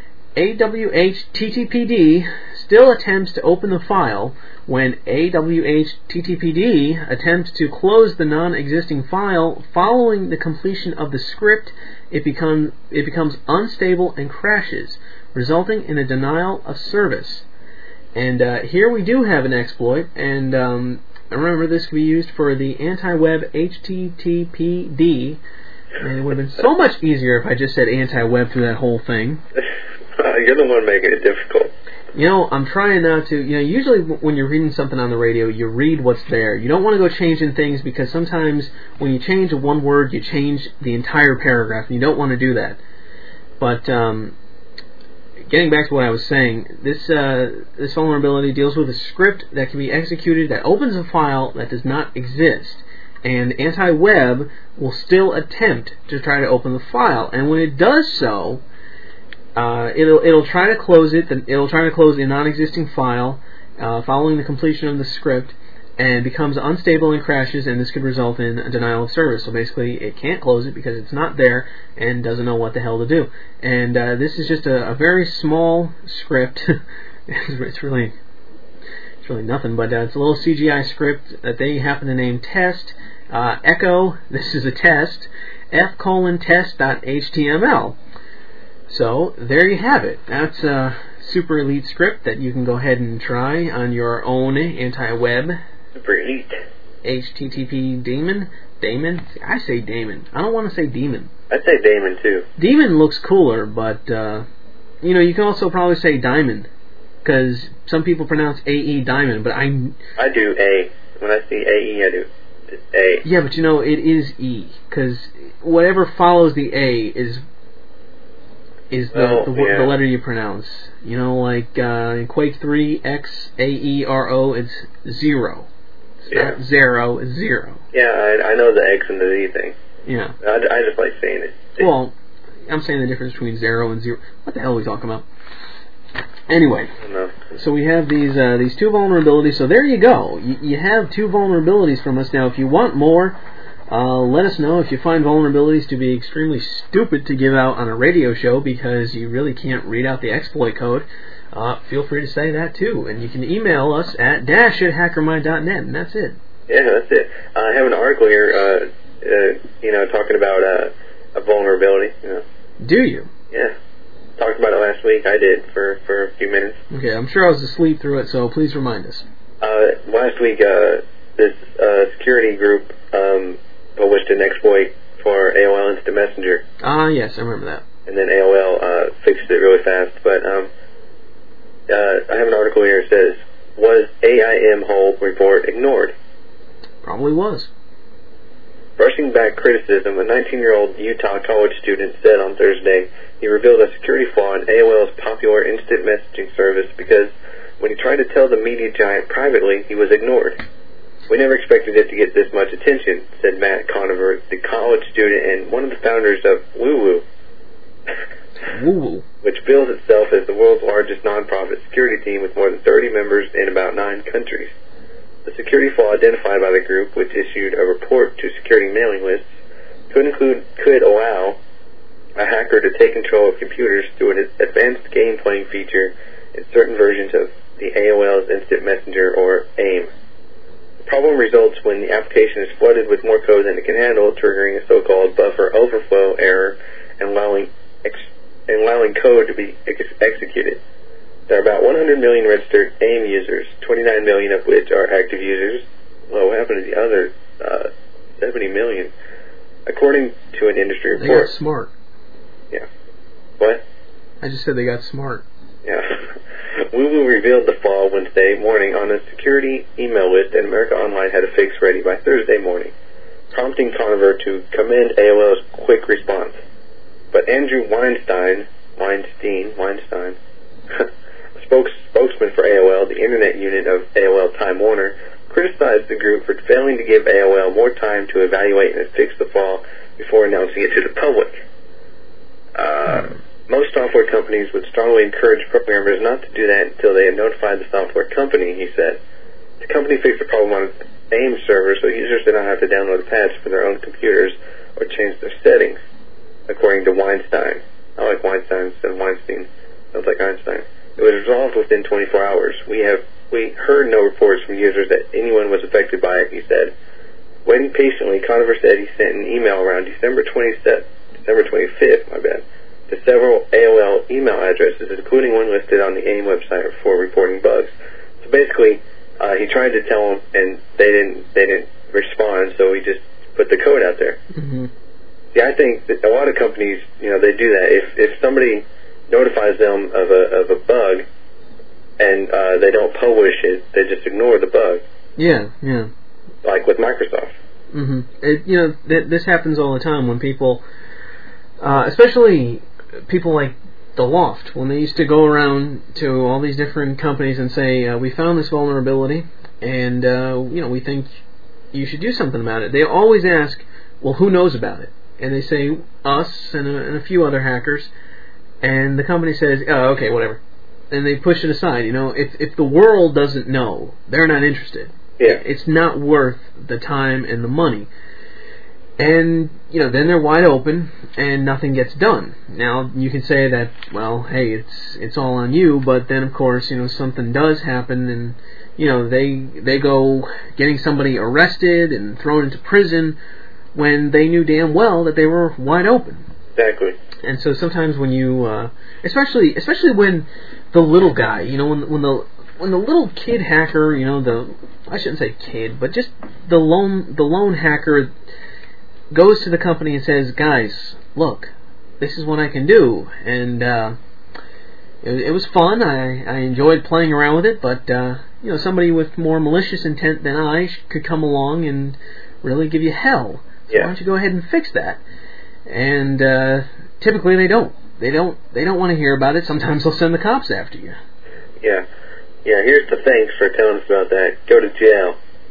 A W H T T P D still attempts to open the file. When A W H T T P D attempts to close the non-existing file following the completion of the script, it, become, it becomes unstable and crashes, resulting in a denial of service. And uh, here we do have an exploit, and um, remember this could be used for the anti-web H T T P D. And it would have been so much easier if I just said anti-web through that whole thing. You're the one making it difficult. You know, I'm trying not to, you know, usually when you're reading something on the radio, you read what's there. You don't want to go changing things because sometimes when you change one word, you change the entire paragraph, and you don't want to do that. But, um, getting back to what I was saying, this uh, this vulnerability deals with a script that can be executed that opens a file that does not exist. And anti-web will still attempt to try to open the file. And when it does so, Uh, it'll it'll try to close it. It'll try to close a non-existing file uh, following the completion of the script, and becomes unstable and crashes. And this could result in a denial of service. So basically, it can't close it because it's not there and doesn't know what the hell to do. And uh, this is just a, a very small script. it's really it's really nothing, but uh, it's a little C G I script that they happen to name test uh, echo. This is a test f colon test dot html. So, there you have it. That's a super elite script that you can go ahead and try on your own anti-web. Super elite. H T T P daemon? Daemon? I say daemon. I don't want to say demon. I'd say daemon, too. Demon looks cooler, but, uh, you know, you can also probably say diamond. Because some people pronounce A E diamond, but I... I do A. When I see A E, I do A. Yeah, but you know, it is E. Because whatever follows the A is... is the, oh, the, yeah. the letter you pronounce. You know, like uh, in Quake three, X A E R O, it's zero. It's yeah. not zero, it's zero. Yeah, I, I know the X and the Z thing. Yeah. I, I just like saying it. Well, I'm saying the difference between zero and zero. What the hell are we talking about? Anyway, I don't know. So we have these uh, these two vulnerabilities. So there you go. You, you have two vulnerabilities from us. Now, if you want more, Uh, let us know if you find vulnerabilities to be extremely stupid to give out on a radio show because you really can't read out the exploit code. Uh, feel free to say that too. And you can email us at dash at hackermind dot net, and that's it. Yeah, that's it. Uh, I have an article here, uh, uh, you know, talking about uh, a vulnerability. You know. Do you? Yeah. Talked about it last week. I did for, for a few minutes. Okay, I'm sure I was asleep through it, so please remind us. Uh, last week, uh, this uh, security group um, published an exploit for A O L Instant Messenger. Ah, yes, I remember that. And then A O L uh, fixed it really fast. But um, uh, I have an article here that says, was A I M hole report ignored? Probably was. Brushing back criticism, a nineteen-year-old Utah college student said on Thursday he revealed a security flaw in A O L's popular instant messaging service because when he tried to tell the media giant privately, he was ignored. We never expected it to get this much attention, said Matt Conover, the college student and one of the founders of WooWoo, Woo-woo. which bills itself as the world's largest nonprofit security team with more than thirty members in about nine countries. The security flaw identified by the group, which issued a report to security mailing lists, could include could allow a hacker to take control of computers through an advanced game playing feature in certain versions of the A O L's Instant Messenger, or AIM. The problem results when the application is flooded with more code than it can handle, triggering a so-called buffer overflow error and allowing, ex- and allowing code to be ex- executed. There are about one hundred million registered AIM users, twenty-nine million of which are active users. Well, what happened to the other uh, seventy million? According to an industry report. They got smart. Yeah. What? I just said they got smart. Yeah. WooWoo revealed the flaw Wednesday morning on a security email list, and America Online had a fix ready by Thursday morning, prompting Conover to commend A O L's quick response. But Andrew Weinstein, Weinstein, Weinstein, spokes, spokesman for A O L, the internet unit of A O L Time Warner, criticized the group for failing to give A O L more time to evaluate and fix the flaw before announcing it to the public. Uh, most software companies would strongly encourage programmers not to do that until they have notified the software company, he said. The company fixed the problem on its AIM server so users did not have to download a patch for their own computers or change their settings, according to Weinstein. I like Weinstein instead of Weinstein. Sounds like Einstein. It was resolved within twenty-four hours. We have we heard no reports from users that anyone was affected by it, he said. Waiting patiently, Conover said he sent an email around December twenty-fifth, December twenty-fifth, my bad, to several A O L email addresses, including one listed on the AIM website for reporting bugs. So basically, uh, he tried to tell them, and they didn't they didn't respond, so he just put the code out there. Mm-hmm. Yeah, I think that a lot of companies, you know, they do that. If if somebody notifies them of a of a bug, and uh, they don't publish it. They just ignore the bug. Yeah, yeah. Like with Microsoft. Mm-hmm. It, you know, th- this happens all the time when people, uh, especially people like The Loft, when they used to go around to all these different companies and say, uh, we found this vulnerability, and, uh, you know, we think you should do something about it. They always ask, well, who knows about it? And they say, us and a, and a few other hackers, and the company says, oh, okay, whatever. And they push it aside. You know, if if the world doesn't know, they're not interested. Yeah. It's not worth the time and the money. And, you know, then they're wide open and nothing gets done. Now, you can say that, well, hey, it's it's all on you, but then, of course, you know, something does happen and, you know, they they go getting somebody arrested and thrown into prison when they knew damn well that they were wide open. Exactly. And so sometimes when you, uh, especially especially when the little guy, you know, when when the when the little kid hacker, you know, the I shouldn't say kid, but just the lone the lone hacker goes to the company and says, guys, look, this is what I can do, and uh, it, it was fun. I, I enjoyed playing around with it, but uh, you know, somebody with more malicious intent than I could come along and really give you hell. So yeah. Why don't you go ahead and fix that? And uh, typically they don't. They don't. They don't want to hear about it. Sometimes they'll send the cops after you. Yeah. Yeah. Here's the thanks for telling us about that. Go to jail.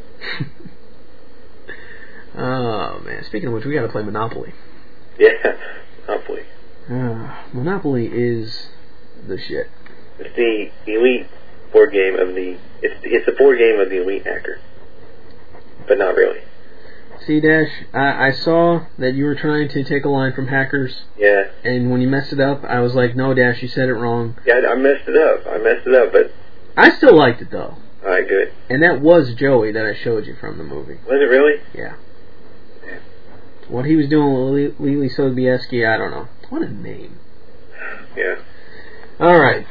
Oh man! Speaking of which, we got to play Monopoly. Yeah, Monopoly. Uh, Monopoly is the shit. It's the elite board game of the. It's it's a board game of the elite hacker, but not really. See, Dash, I, I saw that you were trying to take a line from hackers. Yeah. And when you messed it up, I was like, no, Dash, you said it wrong. Yeah, I, I messed it up. I messed it up, but. I still liked it though. All right, good. And that was Joey that I showed you from the movie. Was it really? Yeah. What he was doing with Lily Sobieski, I don't know. What a name. Yeah. All right.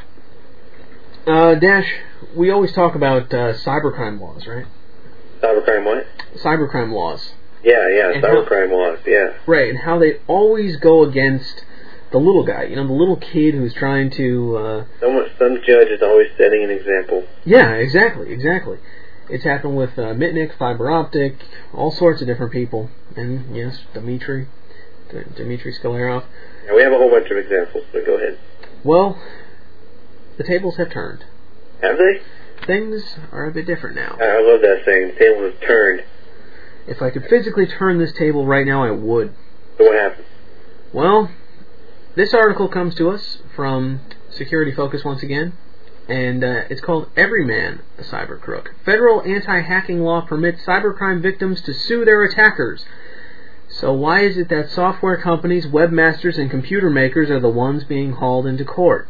Uh, Dash, we always talk about uh, cybercrime laws, right? Cybercrime what? Cybercrime laws. Yeah, yeah, and cybercrime how, laws, yeah. Right, and how they always go against the little guy, you know, the little kid who's trying to... Uh, Someone, some judge is always setting an example. Yeah, exactly, exactly. It's happened with uh, Mitnick, Fiber Optic, all sorts of different people. And, yes, Dmitry, D- Dmitry Skalarov. Yeah, we have a whole bunch of examples, so go ahead. Well, the tables have turned. Have they? Things are a bit different now. I love that saying, the table has turned. If I could physically turn this table right now, I would. So what happened? Well, this article comes to us from Security Focus once again. And uh, it's called Every Man a Cyber Crook. Federal anti-hacking law permits cybercrime victims to sue their attackers. So why is it that software companies, webmasters, and computer makers are the ones being hauled into court?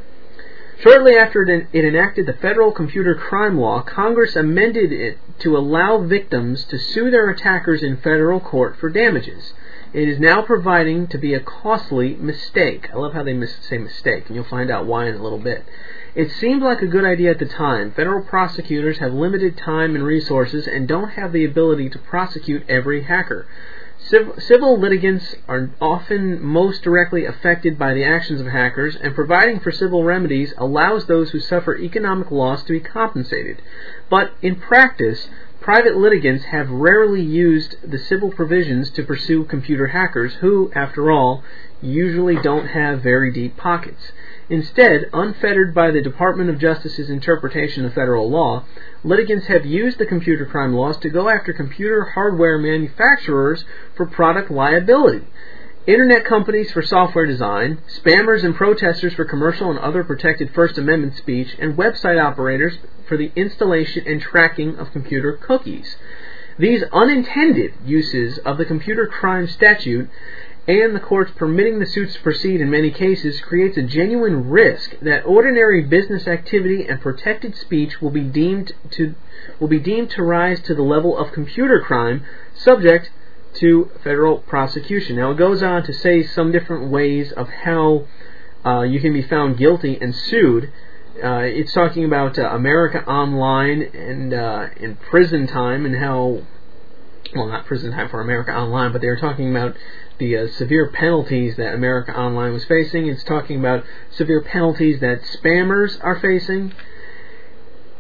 Shortly after it enacted the Federal Computer Crime Law, Congress amended it to allow victims to sue their attackers in federal court for damages. It is now proving to be a costly mistake. I love how they mis- say mistake, and you'll find out why in a little bit. It seemed like a good idea at the time. Federal prosecutors have limited time and resources and don't have the ability to prosecute every hacker. Civ- civil litigants are often most directly affected by the actions of hackers, and providing for civil remedies allows those who suffer economic loss to be compensated. But in practice, private litigants have rarely used the civil provisions to pursue computer hackers who, after all, usually don't have very deep pockets. Instead, unfettered by the Department of Justice's interpretation of federal law, litigants have used the computer crime laws to go after computer hardware manufacturers for product liability, Internet companies for software design, spammers and protesters for commercial and other protected First Amendment speech, and website operators for the installation and tracking of computer cookies. These unintended uses of the computer crime statute and the courts permitting the suits to proceed in many cases creates a genuine risk that ordinary business activity and protected speech will be deemed to will be deemed to rise to the level of computer crime, subject to federal prosecution. Now it goes on to say some different ways of how uh, you can be found guilty and sued. Uh, it's talking about uh, America Online and uh, in prison time, and how, well, not prison time for America Online, but they were talking about the uh, severe penalties that America Online was facing. It's talking about severe penalties that spammers are facing.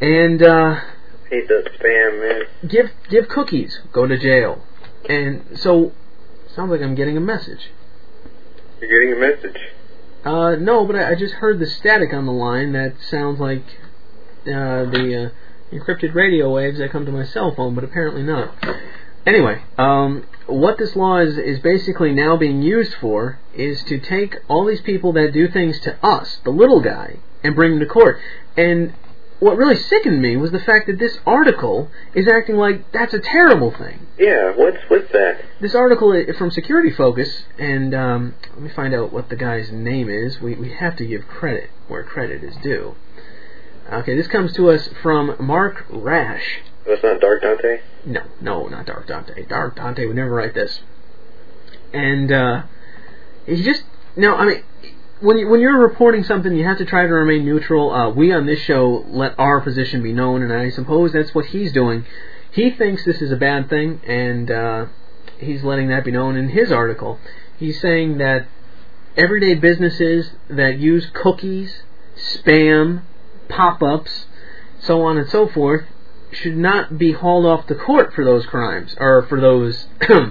And uh, hate the spam, man. Give give cookies, go to jail. And so, sounds like I'm getting a message. You're getting a message. Uh, no, but I, I just heard the static on the line. That sounds like uh, the uh, encrypted radio waves that come to my cell phone, but apparently not. Anyway, um, what this law is, is basically now being used for is to take all these people that do things to us, the little guy, and bring them to court. And what really sickened me was the fact that this article is acting like that's a terrible thing. Yeah, what's what's that? This article from Security Focus, and um, let me find out what the guy's name is. We we have to give credit where credit is due. Okay, this comes to us from Mark Rash. That's not Dark Dante? No, no, not Dark Dante. Dark Dante would never write this. And uh, he's just no. I mean, when you, when you're reporting something, you have to try to remain neutral. Uh, we on this show let our position be known, and I suppose that's what he's doing. He thinks this is a bad thing, and uh, he's letting that be known in his article. He's saying that everyday businesses that use cookies, spam, pop-ups, so on and so forth, should not be hauled off to court for those crimes, or for those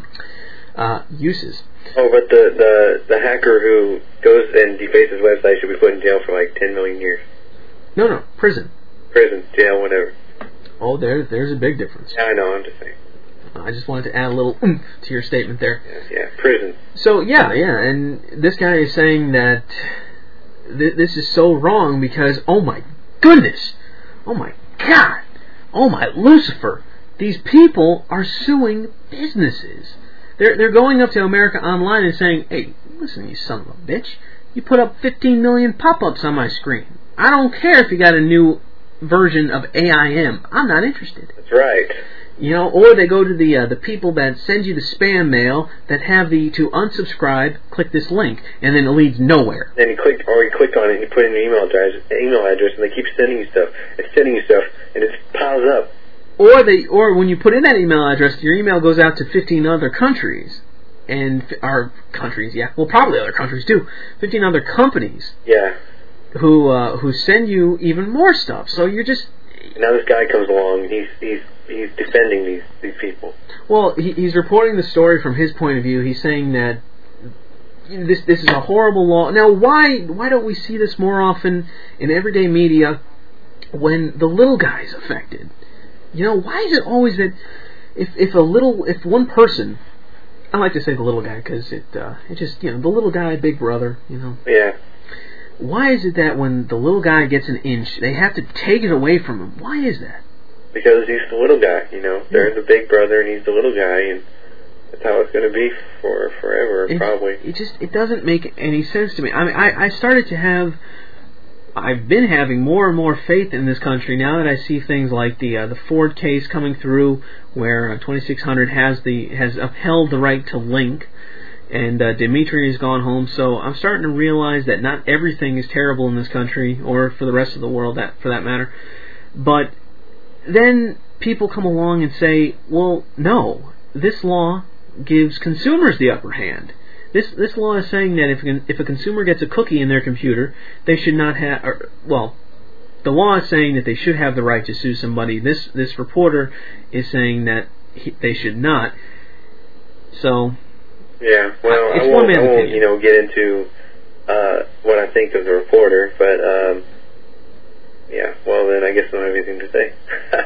uh, uses. Oh, but the, the, the hacker who goes and defaces websites should be put in jail for like ten million years. No, no, prison. Prison, jail, whatever. Oh, there, there's a big difference. Yeah, I know, I'm just saying. I just wanted to add a little oomph to your statement there. Yeah, yeah, prison. So, yeah, yeah, and this guy is saying that th- this is so wrong because, oh my goodness, oh my God, oh my Lucifer, these people are suing businesses. They're they're going up to America Online and saying, hey, listen, you son of a bitch, you put up fifteen million pop-ups on my screen. I don't care if you got a new version of A I M. I'm not interested. That's right. You know, or they go to the uh, the people that send you the spam mail that have the to unsubscribe, click this link, and then it leads nowhere. Then you click, or you click on it and you put in your email address, email address, and they keep sending you stuff. It's sending you stuff, and it piles up. Or they, or when you put in that email address, your email goes out to fifteen other countries, and our countries, yeah, well, probably other countries too, fifteen other companies. Yeah. Who uh, who send you even more stuff. So you're just. Now this guy comes along. He's he's he's defending these these people. Well, he, he's reporting the story from his point of view. He's saying that this this is a horrible law. Now, why why don't we see this more often in everyday media when the little guy's affected? You know, why is it always that if if a little if one person, I like to say the little guy because it uh, it just you know the little guy, big brother, you know. Yeah. Why is it that when the little guy gets an inch, they have to take it away from him? Why is that? Because he's the little guy, you know. They're the big brother and he's the little guy, and that's how it's going to be for forever, it, probably. It just it doesn't make any sense to me. I mean, I, I started to have, I've been having more and more faith in this country now that I see things like the uh, the Ford case coming through, where uh, twenty-six hundred has the has upheld the right to link. And uh, Dimitri has gone home, so I'm starting to realize that not everything is terrible in this country, or for the rest of the world, that for that matter. But then people come along and say, well, no, this law gives consumers the upper hand. This this law is saying that if if a consumer gets a cookie in their computer, they should not have, or, well, the law is saying that they should have the right to sue somebody. This this reporter is saying that he, they should not. So... Yeah, well, it's I won't, I won't you know, get into uh, what I think of the reporter, but, um, yeah, well, then I guess I don't have anything to say.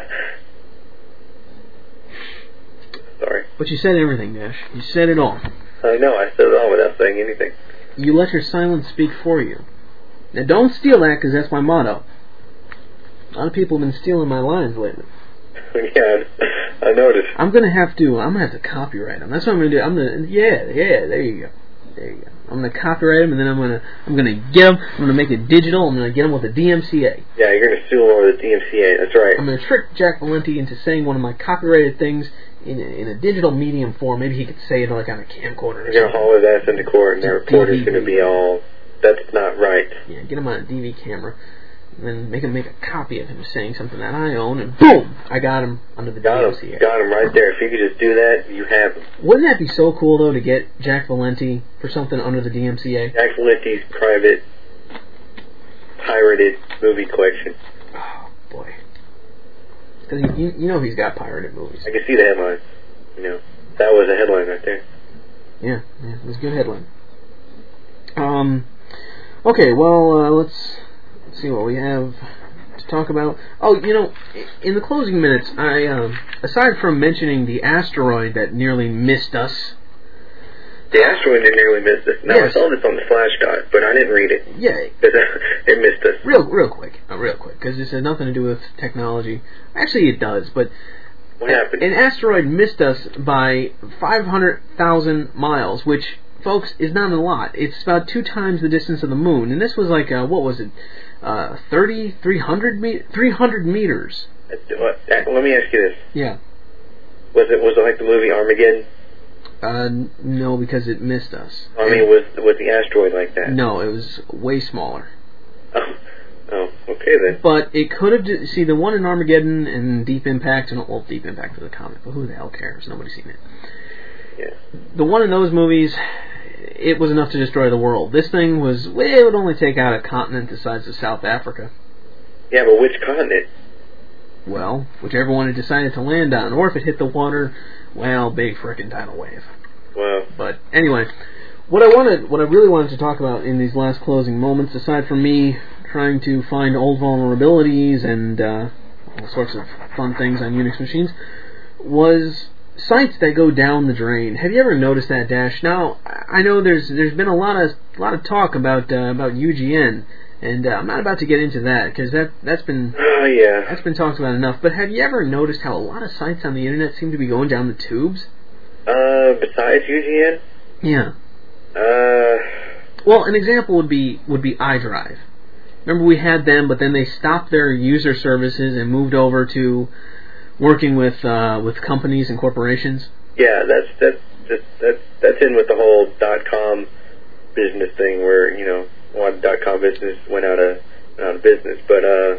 Sorry. But you said everything, Nash. You said it all. I know, I said it all without saying anything. You let your silence speak for you. Now, don't steal that, because that's my motto. A lot of people have been stealing my lines lately. Yeah, I noticed. I'm gonna have to. I'm gonna have to copyright them. That's what I'm gonna do. I'm gonna. Yeah, yeah. There you go. There you go. I'm gonna copyright them, and then I'm gonna. I'm gonna get them. I'm gonna make it digital. I'm gonna get them with the D M C A. Yeah, you're gonna sue them over the D M C A. That's right. I'm gonna trick Jack Valenti into saying one of my copyrighted things in a, in a digital medium form. Maybe he could say it like on a camcorder. Or you're gonna haul his ass into court, and the reporter's gonna be all. That's not right. Yeah, get him on a D V camera. And then make him make a copy of him saying something that I own, and boom, I got him under the got D M C A. Him, got him right there. If you could just do that, you have him. Wouldn't that be so cool, though, to get Jack Valenti for something under the D M C A? Jack Valenti's private, pirated movie collection. Oh, boy. Because you, you know he's got pirated movies. I can see the headline. You know, that was a headline right there. Yeah, yeah, it was a good headline. Um, okay, well, uh, let's, let's see what we have to talk about. Oh, you know, in the closing minutes, I um, aside from mentioning the asteroid that nearly missed us. The asteroid that nearly missed us. Now, Yes. I saw this on the Slashdot, but I didn't read it. Yeah. Because it missed us. Real, real quick, uh, real quick, because this has nothing to do with technology. Actually, it does, but What happened? an asteroid missed us by five hundred thousand miles, which, folks, is not a lot. It's about two times the distance of the moon, and this was like, uh, what was it, uh, thirty, three hundred, me- three hundred meters. Uh, Let me ask you this. Yeah. Was it was it like the movie Armageddon? Uh, n- no, because it missed us. I mean, was was the asteroid like that? No, it was way smaller. Oh, oh okay then. But it could have... d- See, the one in Armageddon and Deep Impact... And, well, Deep Impact was a comic, but who the hell cares? Nobody's seen it. Yeah. The one in those movies, it was enough to destroy the world. This thing was... Well, it would only take out a continent the size of South Africa. Yeah, but which continent? Well, whichever one it decided to land on. Or if it hit the water, well, big frickin' tidal wave. Well, But anyway, what I wanted, what I really wanted to talk about in these last closing moments, aside from me trying to find old vulnerabilities and uh, all sorts of fun things on Unix machines, was sites that go down the drain. Have you ever noticed that, Dash? Now, I know there's there's been a lot of a lot of talk about uh, about U G N, and uh, I'm not about to get into that because that that's been oh yeah. that's been talked about enough. But have you ever noticed how a lot of sites on the internet seem to be going down the tubes? Uh, besides U G N? Yeah. Uh, Well, an example would be would be iDrive. Remember we had them, but then they stopped their user services and moved over to working with uh, with companies and corporations. yeah, that's that's that's that's that's in with the whole dot com business thing, where you know, one dot com business went out of out of business. But uh,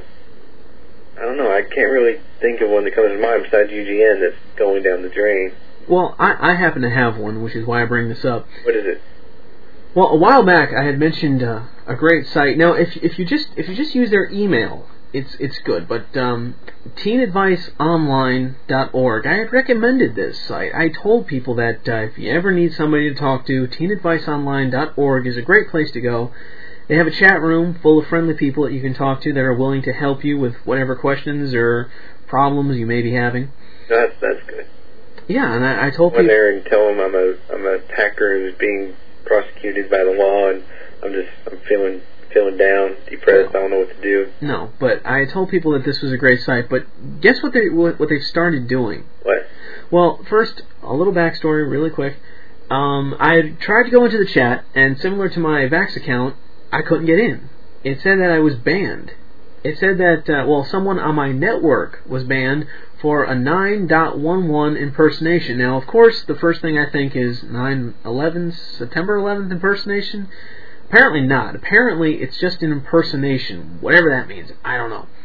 I don't know. I can't really think of one that comes to mind besides U G N that's going down the drain. Well, I, I happen to have one, which is why I bring this up. What is it? Well, a while back I had mentioned uh, a great site. Now, if if you just if you just use their email, it's it's good. But um, teen advice online dot org, I had recommended this site. I told people that uh, if you ever need somebody to talk to, teen advice online dot org is a great place to go. They have a chat room full of friendly people that you can talk to that are willing to help you with whatever questions or problems you may be having. That's that's good. Yeah, and I, I told Go in people... there and tell them I'm a I'm a hacker who's being prosecuted by the law, and I'm just I'm feeling feeling down, depressed. I don't know what to do. No, but I told people that this was a great site. But guess what they what, what they've started doing? What? Well, first, a little backstory, really quick. Um, I tried to go into the chat, and similar to my Vax account, I couldn't get in. It said that I was banned. It said that, uh, well, someone on my network was banned for a nine dot eleven impersonation. Now, of course, the first thing I think is nine eleven, September eleventh impersonation. Apparently not. Apparently, it's just an impersonation. Whatever that means. I don't know.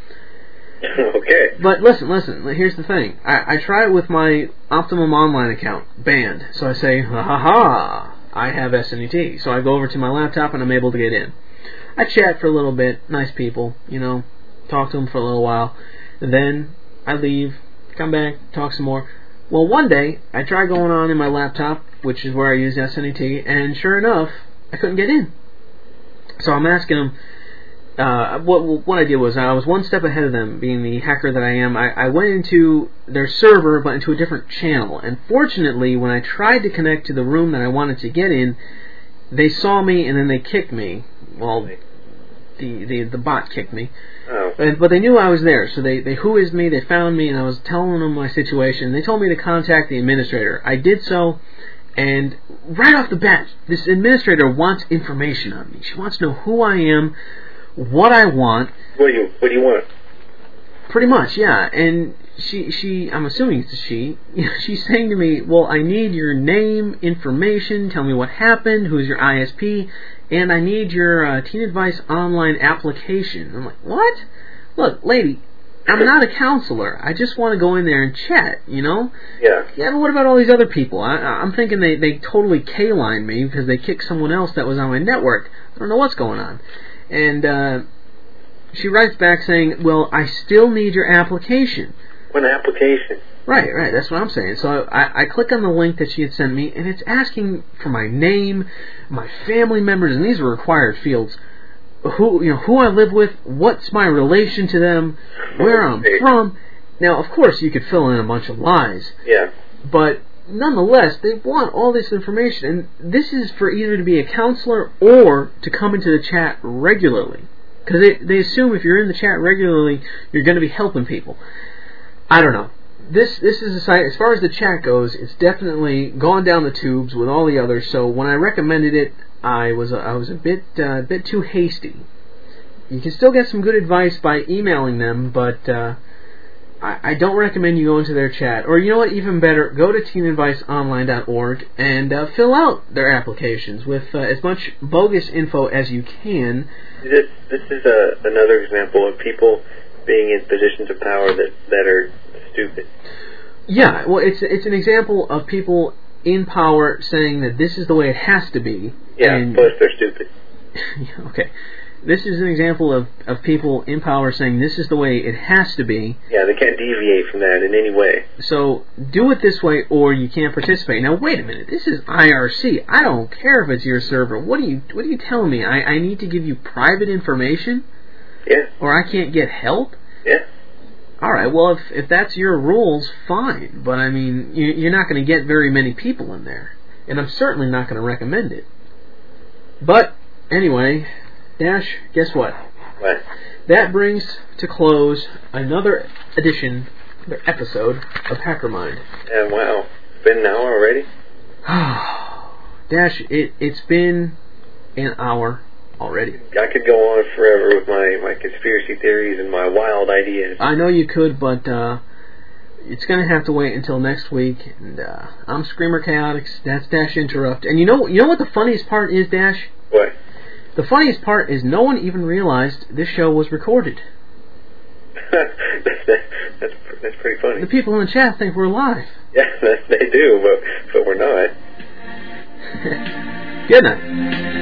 Okay. But listen, listen, here's the thing. I, I try it with my Optimum Online account, banned. So I say, ha ha ha, I have S N E T. So I go over to my laptop and I'm able to get in. I chat for a little bit, nice people, you know, talk to them for a little while. And then I leave, come back, talk some more. Well, one day, I try going on in my laptop, which is where I use S N E T, and sure enough, I couldn't get in. So I'm asking them, uh, what what I did was, I was one step ahead of them, being the hacker that I am. I, I went into their server, but into a different channel. And fortunately, when I tried to connect to the room that I wanted to get in, they saw me and then they kicked me. Well, the the, the bot kicked me. Oh. But, but they knew I was there, so they, they whoised me, they found me, and I was telling them my situation. They told me to contact the administrator. I did so, and right off the bat, this administrator wants information on me. She wants to know who I am, what I want. What do you What do you want? Pretty much, yeah. And she, she, I'm assuming it's a she, she's saying to me, well, I need your name, information, tell me what happened, who's your I S P, and I need your uh, Teen Advice Online application. I'm like, what? Look, lady, I'm not a counselor. I just want to go in there and chat, you know? Yeah. Yeah, but what about all these other people? I, I'm thinking they, they totally K-lined me because they kicked someone else that was on my network. I don't know what's going on. And uh, she writes back saying, well, I still need your application. What an application. Right, right, that's what I'm saying. So I, I click on the link that she had sent me, and it's asking for my name, my family members, and these are required fields. Who you know, who I live with, what's my relation to them, where I'm from. Now, of course, you could fill in a bunch of lies. Yeah. But nonetheless, they want all this information, and this is for either to be a counselor or to come into the chat regularly. Because they, they assume if you're in the chat regularly, you're going to be helping people. I don't know. This this is a site, as far as the chat goes, it's definitely gone down the tubes with all the others, so when I recommended it, I was a, I was a bit uh, a bit too hasty. You can still get some good advice by emailing them, but uh, I, I don't recommend you go into their chat. Or you know what, even better, go to teen advice online dot org and uh, fill out their applications with uh, as much bogus info as you can. This this is a, another example of people being in positions of power that, that are stupid. Yeah, well, it's it's an example of people in power saying that this is the way it has to be. Yeah, and plus they're stupid. Okay. This is an example of, of people in power saying this is the way it has to be. Yeah, they can't deviate from that in any way. So do it this way or you can't participate. Now wait a minute, this is I R C. I don't care if it's your server. What are you what are you telling me? I, I need to give you private information? Yeah. Or I can't get help? Yeah. Alright, well if if that's your rules, fine. But I mean, you, you're not going to get very many people in there. And I'm certainly not going to recommend it. But anyway, Dash, guess what? What? That brings to close another edition, another episode of HackerMind. Yeah, wow. It's been an hour already? Dash, it, it's been an hour already. I could go on forever with my, my conspiracy theories and my wild ideas. I know you could, but uh, it's going to have to wait until next week. And uh, I'm Screamer Chaotix. That's Dash Interrupt. And you know, you know what the funniest part is, Dash? What? The funniest part is no one even realized this show was recorded. that's, that's that's pretty funny. The people in the chat think we're live. Yeah, they do, but but we're not. Good night.